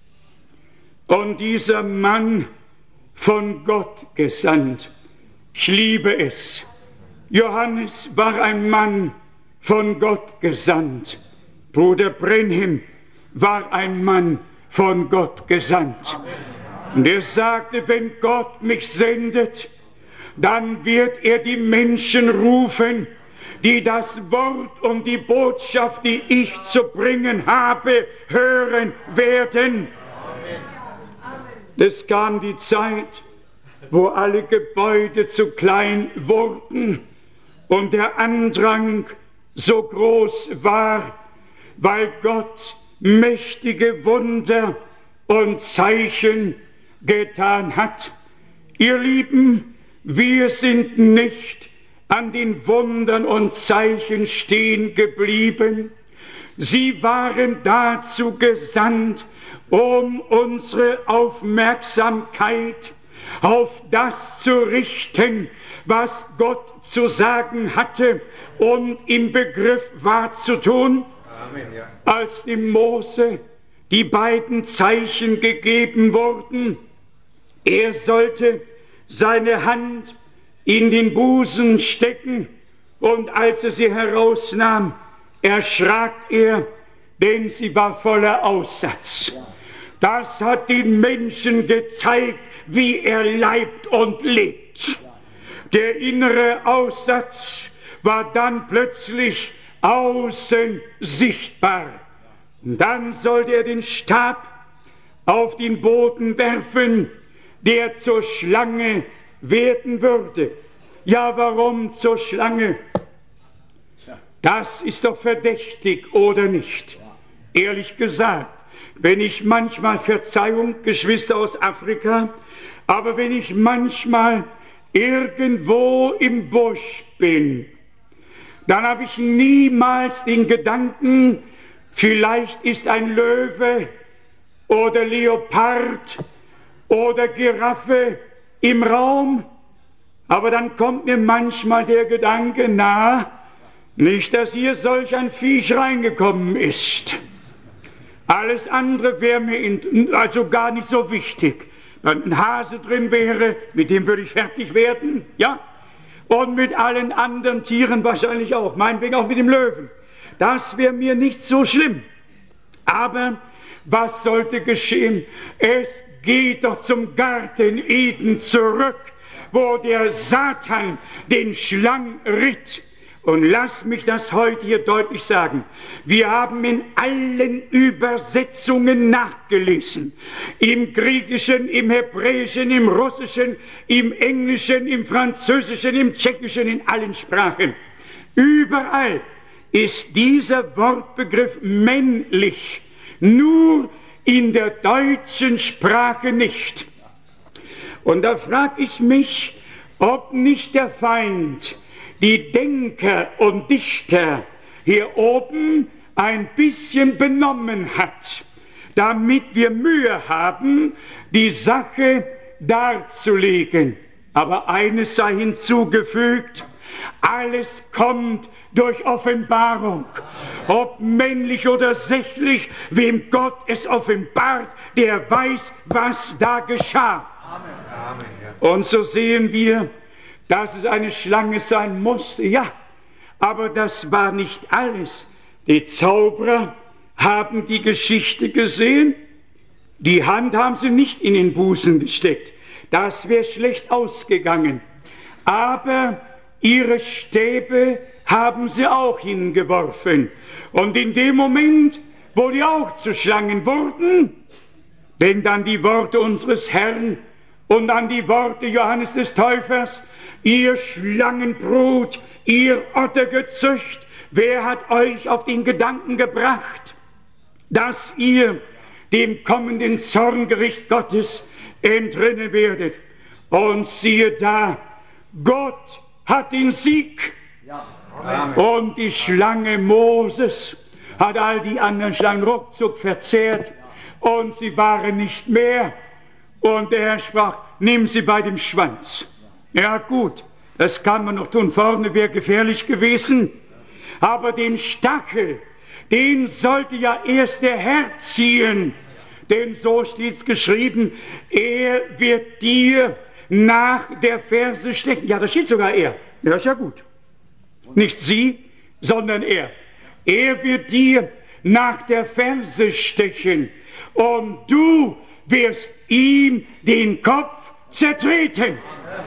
Und dieser Mann, von Gott gesandt, ich liebe es. Johannes war ein Mann von Gott gesandt. Bruder Branham war ein Mann von Gott gesandt. Und er sagte, wenn Gott mich sendet, dann wird er die Menschen rufen, die das Wort und die Botschaft, die ich zu bringen habe, hören werden. Es kam die Zeit, wo alle Gebäude zu klein wurden und der Andrang so groß war, weil Gott mächtige Wunder und Zeichen getan hat. Ihr Lieben, wir sind nicht an den Wundern und Zeichen stehen geblieben. Sie waren dazu gesandt, um unsere Aufmerksamkeit auf das zu richten, was Gott zu sagen hatte und im Begriff war zu tun. Amen, ja. Als dem Mose die beiden Zeichen gegeben wurden, er sollte seine Hand in den Busen stecken, und als er sie herausnahm, erschrak er, denn sie war voller Aussatz. Das hat den Menschen gezeigt, wie er leibt und lebt. Der innere Aussatz war dann plötzlich außen sichtbar. Und dann sollte er den Stab auf den Boden werfen, der zur Schlange werden würde. Ja, warum zur Schlange? Das ist doch verdächtig, oder nicht? Ehrlich gesagt, wenn ich manchmal, Verzeihung, Geschwister aus Afrika, aber wenn ich manchmal irgendwo im Busch bin, dann habe ich niemals den Gedanken, vielleicht ist ein Löwe oder Leopard oder Giraffe im Raum, aber dann kommt mir manchmal der Gedanke, na, nicht, dass hier solch ein Viech reingekommen ist. Alles andere wäre mir also gar nicht so wichtig. Wenn ein Hase drin wäre, mit dem würde ich fertig werden, ja? Und mit allen anderen Tieren wahrscheinlich auch, meinetwegen auch mit dem Löwen. Das wäre mir nicht so schlimm. Aber was sollte geschehen? Es geht doch zum Garten Eden zurück, wo der Satan den Schlang ritt. Und lasst mich das heute hier deutlich sagen. Wir haben in allen Übersetzungen nachgelesen. Im Griechischen, im Hebräischen, im Russischen, im Englischen, im Französischen, im Tschechischen, in allen Sprachen. Überall ist dieser Wortbegriff männlich. Nur in der deutschen Sprache nicht. Und da frage ich mich, ob nicht der Feind die Denker und Dichter hier oben ein bisschen benommen hat, damit wir Mühe haben, die Sache darzulegen. Aber eines sei hinzugefügt, alles kommt durch Offenbarung. Ob männlich oder sächlich, wem Gott es offenbart, der weiß, was da geschah. Amen. Und so sehen wir, dass es eine Schlange sein musste, ja, aber das war nicht alles. Die Zauberer haben die Geschichte gesehen, die Hand haben sie nicht in den Busen gesteckt, das wäre schlecht ausgegangen, aber ihre Stäbe haben sie auch hingeworfen, und in dem Moment, wo die auch zu Schlangen wurden, wenn dann die Worte unseres Herrn und an die Worte Johannes des Täufers, ihr Schlangenbrut, ihr Ottergezücht, wer hat euch auf den Gedanken gebracht, dass ihr dem kommenden Zorngericht Gottes entrinnen werdet? Und siehe da, Gott hat den Sieg. Ja. Und die Schlange Moses hat all die anderen Schlangen ruckzuck verzehrt, und sie waren nicht mehr. Und der Herr sprach, nimm sie bei dem Schwanz. Ja gut, das kann man noch tun, vorne wäre gefährlich gewesen. Aber den Stachel, den sollte ja erst der Herr ziehen. Denn so steht es geschrieben, er wird dir nach der Ferse stechen. Ja, da steht sogar er. Ja, ist ja gut. Nicht sie, sondern er. Er wird dir nach der Ferse stechen. Und du wirst ihm den Kopf zertreten.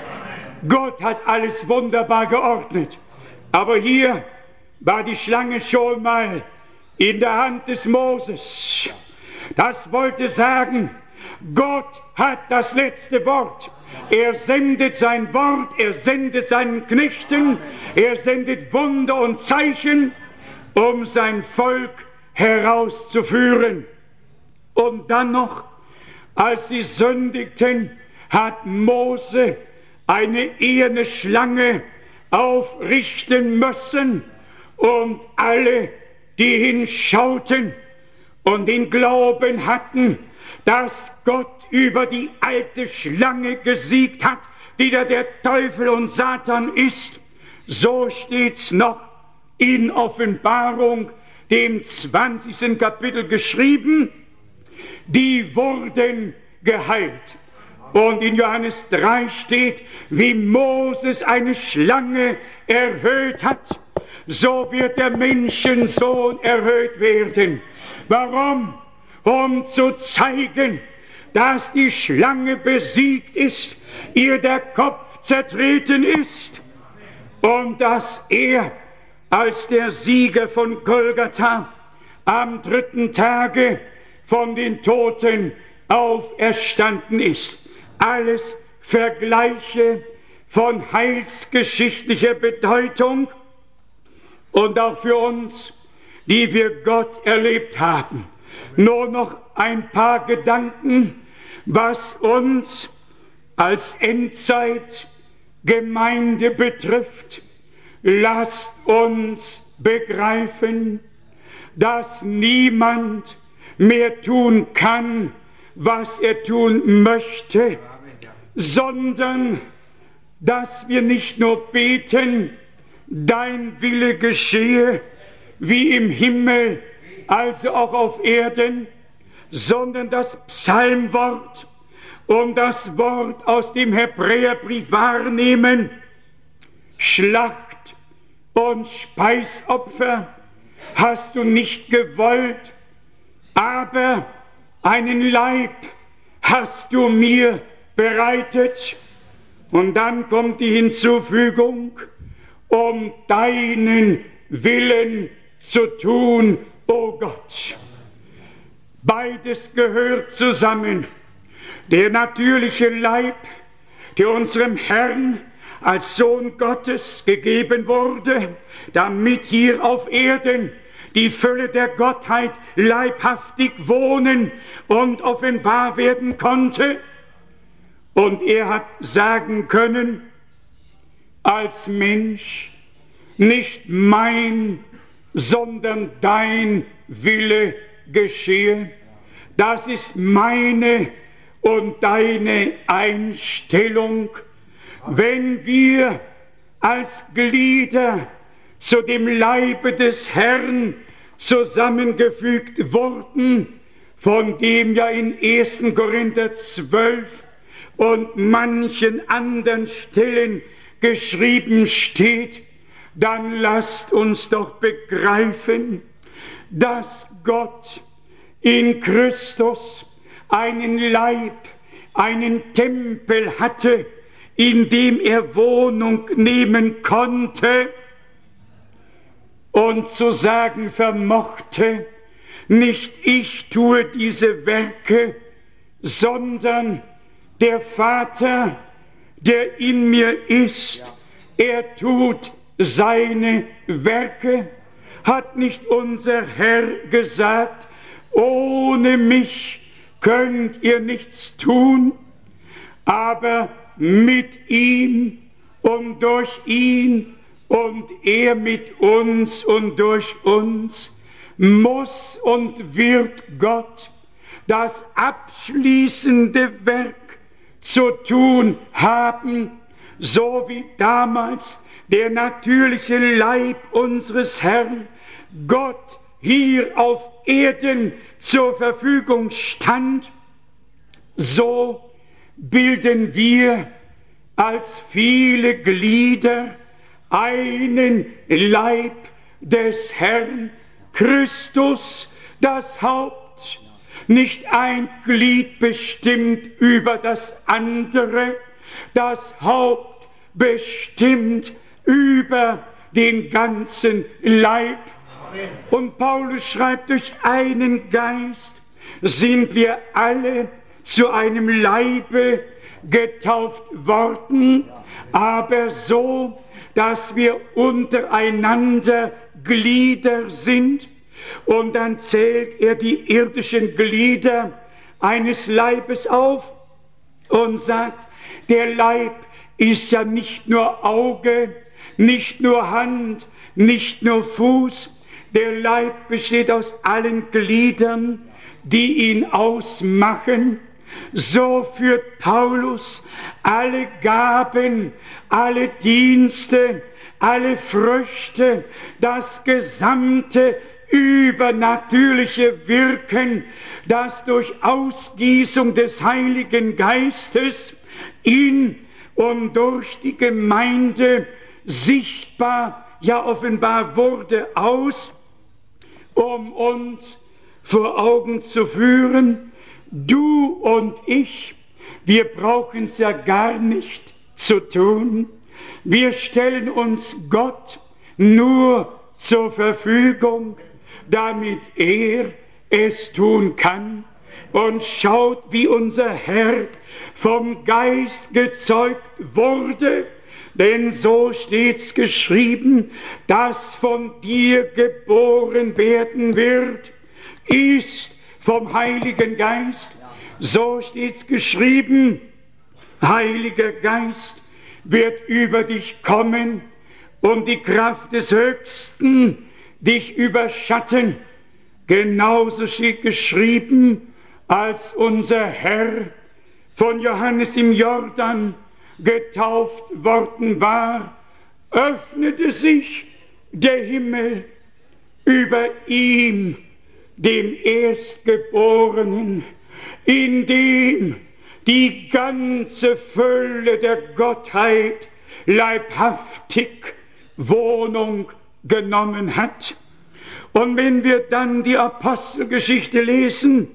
Gott hat alles wunderbar geordnet. Aber hier war die Schlange schon mal in der Hand des Moses. Das wollte sagen, Gott hat das letzte Wort. Er sendet sein Wort, er sendet seinen Knechten, er sendet Wunder und Zeichen, um sein Volk herauszuführen. Und dann noch, als sie sündigten, hat Mose eine eherne Schlange aufrichten müssen, und alle, die hinschauten und den Glauben hatten, dass Gott über die alte Schlange gesiegt hat, die da der Teufel und Satan ist. So steht's noch in Offenbarung, dem 20. Kapitel geschrieben. Die wurden geheilt. Und in Johannes 3 steht, wie Moses eine Schlange erhöht hat, so wird der Menschensohn erhöht werden. Warum? Um zu zeigen, dass die Schlange besiegt ist, ihr der Kopf zertreten ist und dass er als der Sieger von Golgatha am 3. Tage von den Toten auferstanden ist. Alles Vergleiche von heilsgeschichtlicher Bedeutung und auch für uns, die wir Gott erlebt haben. Nur noch ein paar Gedanken, was uns als Endzeitgemeinde betrifft. Lasst uns begreifen, dass niemand mehr tun kann, was er tun möchte, sondern dass wir nicht nur beten, dein Wille geschehe, wie im Himmel, also auch auf Erden, sondern das Psalmwort und das Wort aus dem Hebräerbrief wahrnehmen. Schlacht und Speisopfer hast du nicht gewollt, aber einen Leib hast du mir bereitet. Und dann kommt die Hinzufügung, um deinen Willen zu tun, o Gott. Beides gehört zusammen. Der natürliche Leib, der unserem Herrn als Sohn Gottes gegeben wurde, damit hier auf Erden die Fülle der Gottheit leibhaftig wohnen und offenbar werden konnte. Und er hat sagen können, als Mensch, nicht mein, sondern dein Wille geschehe. Das ist meine und deine Einstellung. Wenn wir als Glieder zu dem Leibe des Herrn zusammengefügt wurden, von dem ja in 1. Korinther 12 und manchen anderen Stellen geschrieben steht, dann lasst uns doch begreifen, dass Gott in Christus einen Leib, einen Tempel hatte, in dem er Wohnung nehmen konnte und zu sagen vermochte, nicht ich tue diese Werke, sondern der Vater, der in mir ist, er tut seine Werke. Hat nicht unser Herr gesagt, ohne mich könnt ihr nichts tun, aber mit ihm und durch ihn und er mit uns und durch uns muss und wird Gott das abschließende Werk zu tun haben, so wie damals der natürliche Leib unseres Herrn Gott hier auf Erden zur Verfügung stand, so bilden wir als viele Glieder einen Leib des Herrn Christus, das Haupt, nicht ein Glied bestimmt über das andere, das Haupt bestimmt über den ganzen Leib. Und Paulus schreibt, durch einen Geist sind wir alle zu einem Leibe getauft worden, aber so, dass wir untereinander Glieder sind. Und dann zählt er die irdischen Glieder eines Leibes auf und sagt, der Leib ist ja nicht nur Auge, nicht nur Hand, nicht nur Fuß. Der Leib besteht aus allen Gliedern, die ihn ausmachen, so führt Paulus alle Gaben, alle Dienste, alle Früchte, das gesamte übernatürliche Wirken, das durch Ausgießung des Heiligen Geistes in und durch die Gemeinde sichtbar, ja offenbar wurde, aus, um uns vor Augen zu führen, du und ich, wir brauchen es ja gar nicht zu tun. Wir stellen uns Gott nur zur Verfügung, damit er es tun kann. Und schaut, wie unser Herr vom Geist gezeugt wurde, denn so steht's geschrieben, das von dir geboren werden wird, ist vom Heiligen Geist. So steht's geschrieben, Heiliger Geist wird über dich kommen und die Kraft des Höchsten dich überschatten. Genauso steht geschrieben, als unser Herr von Johannes im Jordan getauft worden war, öffnete sich der Himmel über ihm, dem Erstgeborenen, in dem die ganze Fülle der Gottheit leibhaftig Wohnung genommen hat. Und wenn wir dann die Apostelgeschichte lesen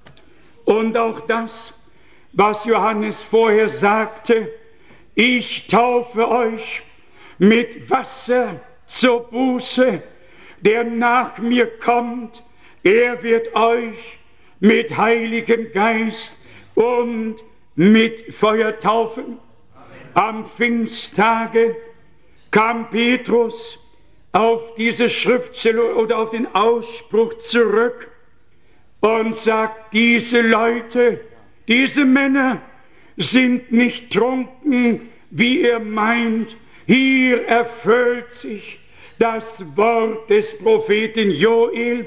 und auch das, was Johannes vorher sagte, ich taufe euch mit Wasser zur Buße, der nach mir kommt, er wird euch mit Heiligem Geist und mit Feuer taufen. Am Pfingsttage kam Petrus auf diese Schriftstelle oder auf den Ausspruch zurück und sagt, diese Leute, diese Männer sind nicht trunken, wie ihr meint. Hier erfüllt sich das Wort des Propheten Joel.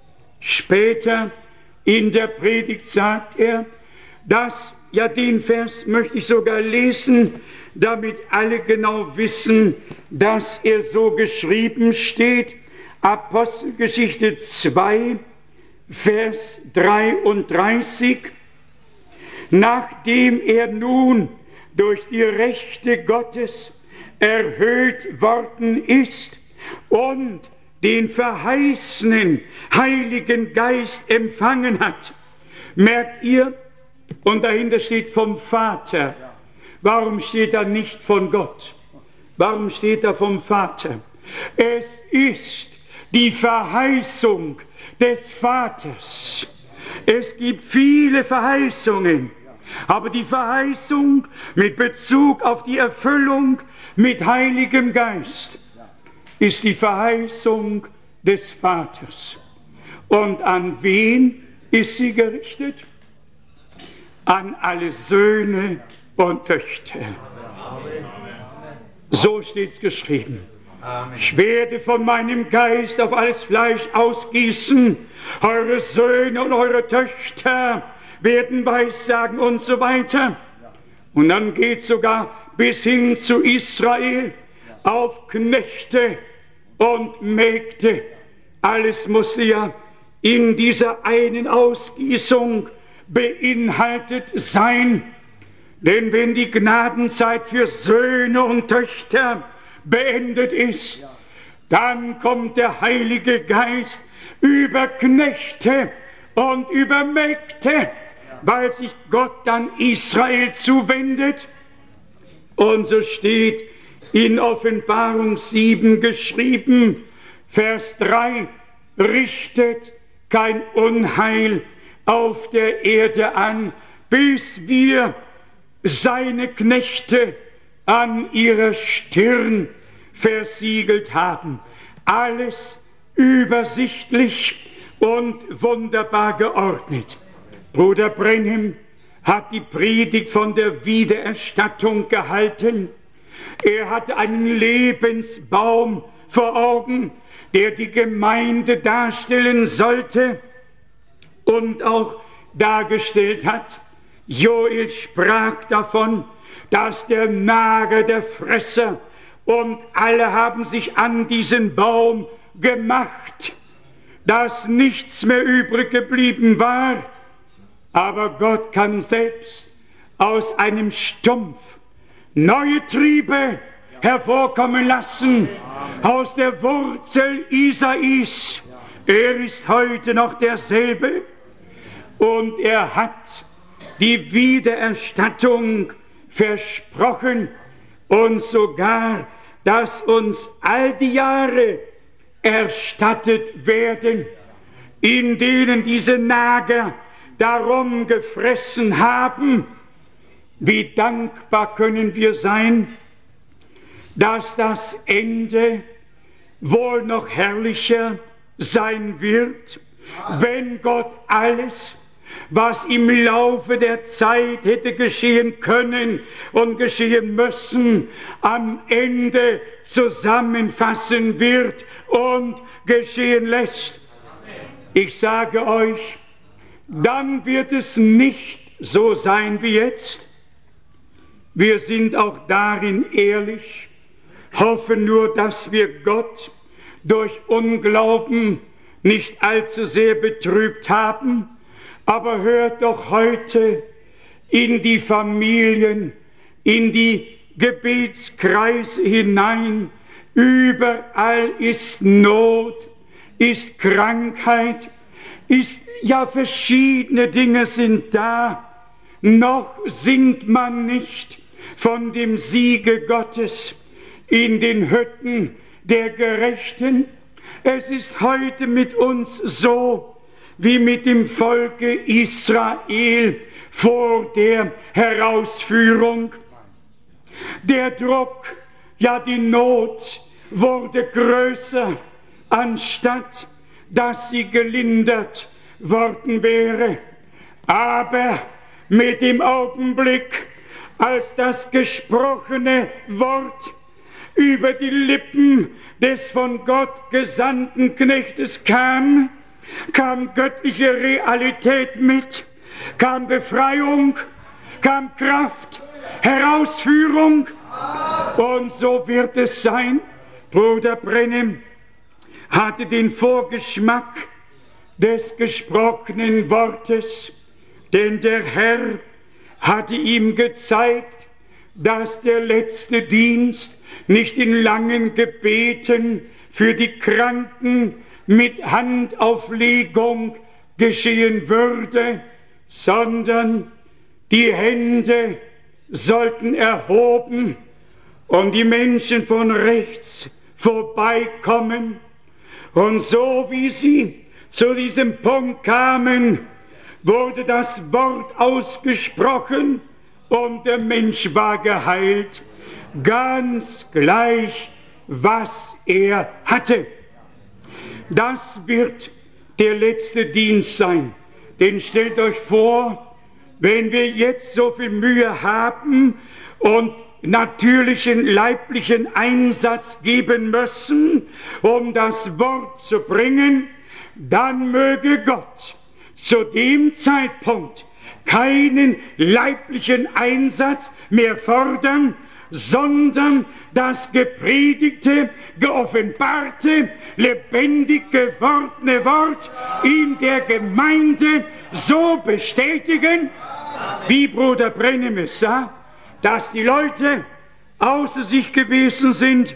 Später in der Predigt sagt er, dass, ja, den Vers möchte ich sogar lesen, damit alle genau wissen, dass er so geschrieben steht. Apostelgeschichte 2, Vers 33. Nachdem er nun durch die Rechte Gottes erhöht worden ist und den verheißenen Heiligen Geist empfangen hat, merkt ihr, und dahinter steht vom Vater. Warum steht da nicht von Gott? Warum steht da vom Vater? Es ist die Verheißung des Vaters. Es gibt viele Verheißungen, aber die Verheißung mit Bezug auf die Erfüllung mit Heiligem Geist ist die Verheißung des Vaters. Und an wen ist sie gerichtet? An alle Söhne und Töchter. So steht es geschrieben. Ich werde von meinem Geist auf alles Fleisch ausgießen. Eure Söhne und eure Töchter werden Weissagen und so weiter. Und dann geht es sogar bis hin zu Israel auf Knechte und Mägde. Alles musste ja in dieser einen Ausgießung beinhaltet sein. Denn wenn die Gnadenzeit für Söhne und Töchter beendet ist, dann kommt der Heilige Geist über Knechte und über Mägde, weil sich Gott dann Israel zuwendet. Und so steht in Offenbarung 7 geschrieben, Vers 3, richtet kein Unheil auf der Erde an, bis wir seine Knechte an ihrer Stirn versiegelt haben. Alles übersichtlich und wunderbar geordnet. Bruder Branham hat die Predigt von der Wiedererstattung gehalten. Er hatte einen Lebensbaum vor Augen, der die Gemeinde darstellen sollte. und auch dargestellt hat. Joel sprach davon, dass der Nager, der Fresser und alle haben sich an diesen Baum gemacht, dass nichts mehr übrig geblieben war. Aber Gott kann selbst aus einem Stumpf neue Triebe hervorkommen lassen, aus der Wurzel Isais. Er ist heute noch derselbe und er hat die Wiedererstattung versprochen und sogar, dass uns all die Jahre erstattet werden, in denen diese Nager darum gefressen haben. Wie dankbar können wir sein, dass das Ende wohl noch herrlicher sein wird, wenn Gott alles, was im Laufe der Zeit hätte geschehen können und geschehen müssen, am Ende zusammenfassen wird und geschehen lässt. Ich sage euch, dann wird es nicht so sein wie jetzt. Wir sind auch darin ehrlich, hoffen nur, dass wir Gott durch Unglauben nicht allzu sehr betrübt haben. Aber hört doch heute in die Familien, in die Gebetskreise hinein. Überall ist Not, ist Krankheit, ja verschiedene Dinge sind da. Noch singt man nicht von dem Siege Gottes in den Hütten der Gerechten. Es ist heute mit uns so, wie mit dem Volke Israel vor der Herausführung. Der Druck, ja die Not wurde größer, anstatt dass sie gelindert worden wäre. Aber mit dem Augenblick, als das gesprochene Wort über die Lippen des von Gott gesandten Knechtes kam göttliche Realität mit, kam Befreiung, kam Kraft, Herausführung. Und so wird es sein. Bruder Branham hatte den Vorgeschmack des gesprochenen Wortes, denn der Herr hatte ihm gezeigt, dass der letzte Dienst nicht in langen Gebeten für die Kranken mit Handauflegung geschehen würde, sondern die Hände sollten erhoben und die Menschen von rechts vorbeikommen. Und so wie sie zu diesem Punkt kamen, wurde das Wort ausgesprochen und der Mensch war geheilt, ganz gleich, was er hatte. Das wird der letzte Dienst sein. Denn stellt euch vor, wenn wir jetzt so viel Mühe haben und natürlichen leiblichen Einsatz geben müssen, um das Wort zu bringen, dann möge Gott zu dem Zeitpunkt keinen leiblichen Einsatz mehr fordern, sondern das gepredigte, geoffenbarte, lebendig gewordene Wort in der Gemeinde so bestätigen, wie Bruder Branham es sah, dass die Leute außer sich gewesen sind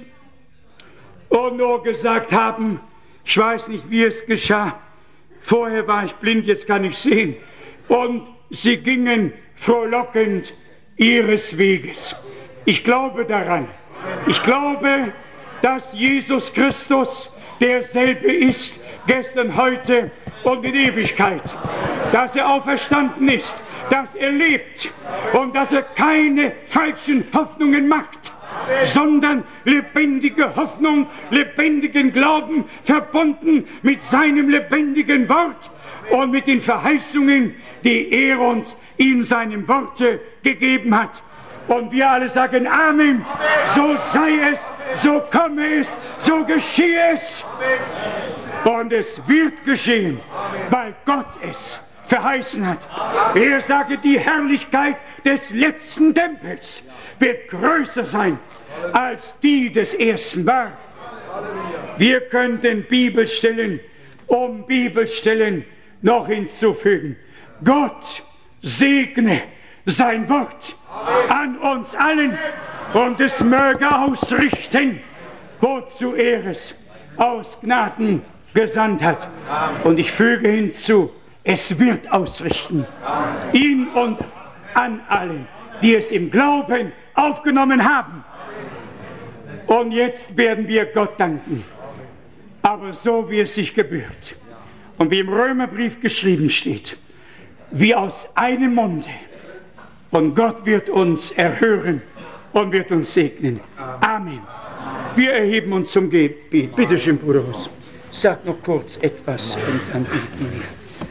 und nur gesagt haben, ich weiß nicht, wie es geschah, vorher war ich blind, jetzt kann ich sehen, und sie gingen frohlockend ihres Weges. Ich glaube daran. Ich glaube, dass Jesus Christus derselbe ist, gestern, heute und in Ewigkeit. Dass er auferstanden ist, dass er lebt und dass er keine falschen Hoffnungen macht, sondern lebendige Hoffnung, lebendigen Glauben, verbunden mit seinem lebendigen Wort und mit den Verheißungen, die er uns in seinem Worte gegeben hat. Und wir alle sagen Amen. So sei es, so komme es, so geschehe es. Und es wird geschehen, weil Gott es verheißen hat. Er sage, die Herrlichkeit des letzten Tempels wird größer sein, als die des ersten war. Wir könnten Bibelstellen um Bibelstellen noch hinzufügen. Gott segne sein Wort an uns allen und es möge ausrichten, wozu er es aus Gnaden gesandt hat. Und ich füge hinzu, es wird ausrichten, ihn und an allen, die es im Glauben aufgenommen haben. Und jetzt werden wir Gott danken, aber so wie es sich gebührt. Und wie im Römerbrief geschrieben steht, wie aus einem Munde. Und Gott wird uns erhören und wird uns segnen. Amen. Wir erheben uns zum Gebet. Bitte schön, Bruder Ross. Sag noch kurz etwas und dann beten wir.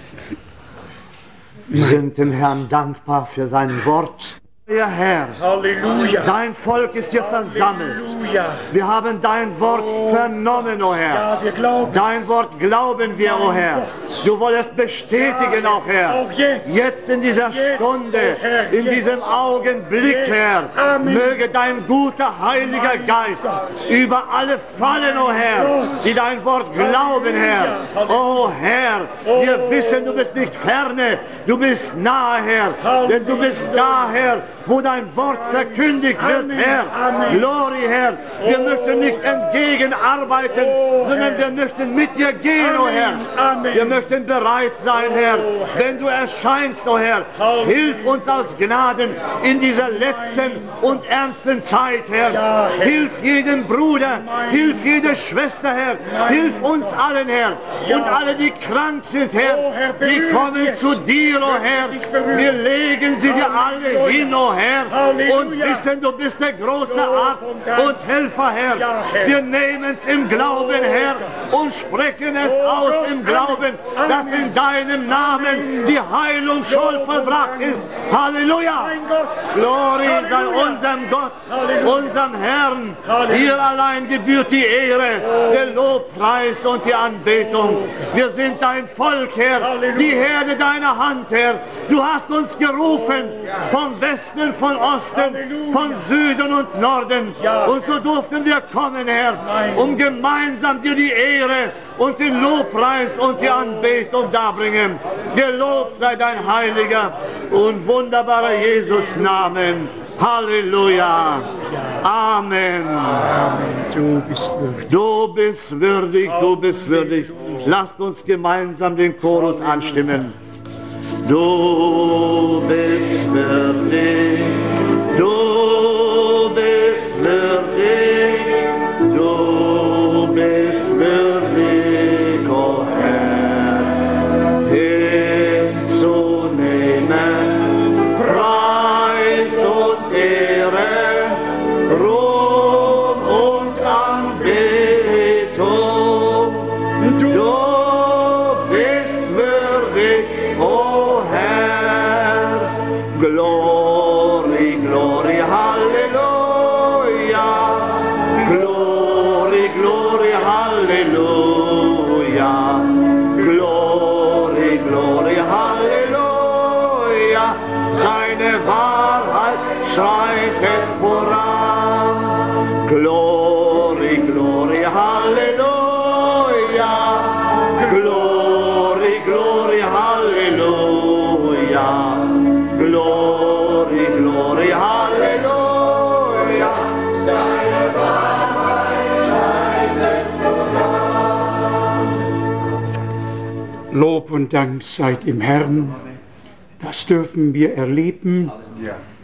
Wir sind dem Herrn dankbar für sein Wort. Ja, Herr, Halleluja. Dein Volk ist hier versammelt. Halleluja. Wir haben dein Wort vernommen, o Herr. Ja, wir glauben. Dein Wort glauben wir, o Herr. Du wolltest bestätigen, auch Herr. Auch jetzt. In dieser Stunde, Herr, in diesem Augenblick, Herr, Amen. möge dein guter Heiliger Geist über alle fallen, o Herr, die dein Wort glauben, Herr. O Herr, wir wissen, du bist nicht ferne, du bist nahe, Herr, denn du bist da, Herr, wo dein Wort verkündigt wird, Herr. Glory, Herr. Wir möchten nicht entgegenarbeiten, sondern wir möchten mit dir gehen, o Herr. Wir möchten bereit sein, Herr, wenn du erscheinst, o Herr. Hilf uns aus Gnaden in dieser letzten und ernsten Zeit, Herr. Hilf jedem Bruder, hilf jeder Schwester, Herr. Hilf uns allen, Herr. Und alle, die krank sind, Herr, die kommen zu dir, o Herr. Wir legen sie dir alle hin, o Herr, und wissen, du bist der große Arzt und Helfer, Herr. Wir nehmen es im Glauben, Herr, und sprechen es aus im Glauben, dass in deinem Namen die Heilung schon vollbracht ist. Halleluja! Glory sei unserem Gott, unserem Herrn. Dir allein gebührt die Ehre, der Lobpreis und die Anbetung. Wir sind dein Volk, Herr, die Herde deiner Hand, Herr. Du hast uns gerufen vom Westen, von Osten, von Süden und Norden. Und so durften wir kommen, Herr, um gemeinsam dir die Ehre und den Lobpreis und die Anbetung darbringen. Gelobt sei dein heiliger und wunderbarer Jesus Namen. Halleluja. Amen. Du bist würdig. Du bist würdig, du bist würdig. Lasst uns gemeinsam den Chorus anstimmen. Du bist würdig, du bist würdig, du bist würdig, o Herr, hinzunehmen, Preis und Ehre, Ruhm und Anbetung. Du bist würdig, o Herr, Glory, Glory, Halleluja, Glory, Glory, Halleluja, Glory, Glory, Halleluja, seine Wahrheit schreitet voran. Glory, Glory, Halleluja, Glory, Glory, Halleluja, Glory, Glory, Halleluja, seine Wahrheit schreitet voran. Lob und Dank sei dem Herrn. Das dürfen wir erleben.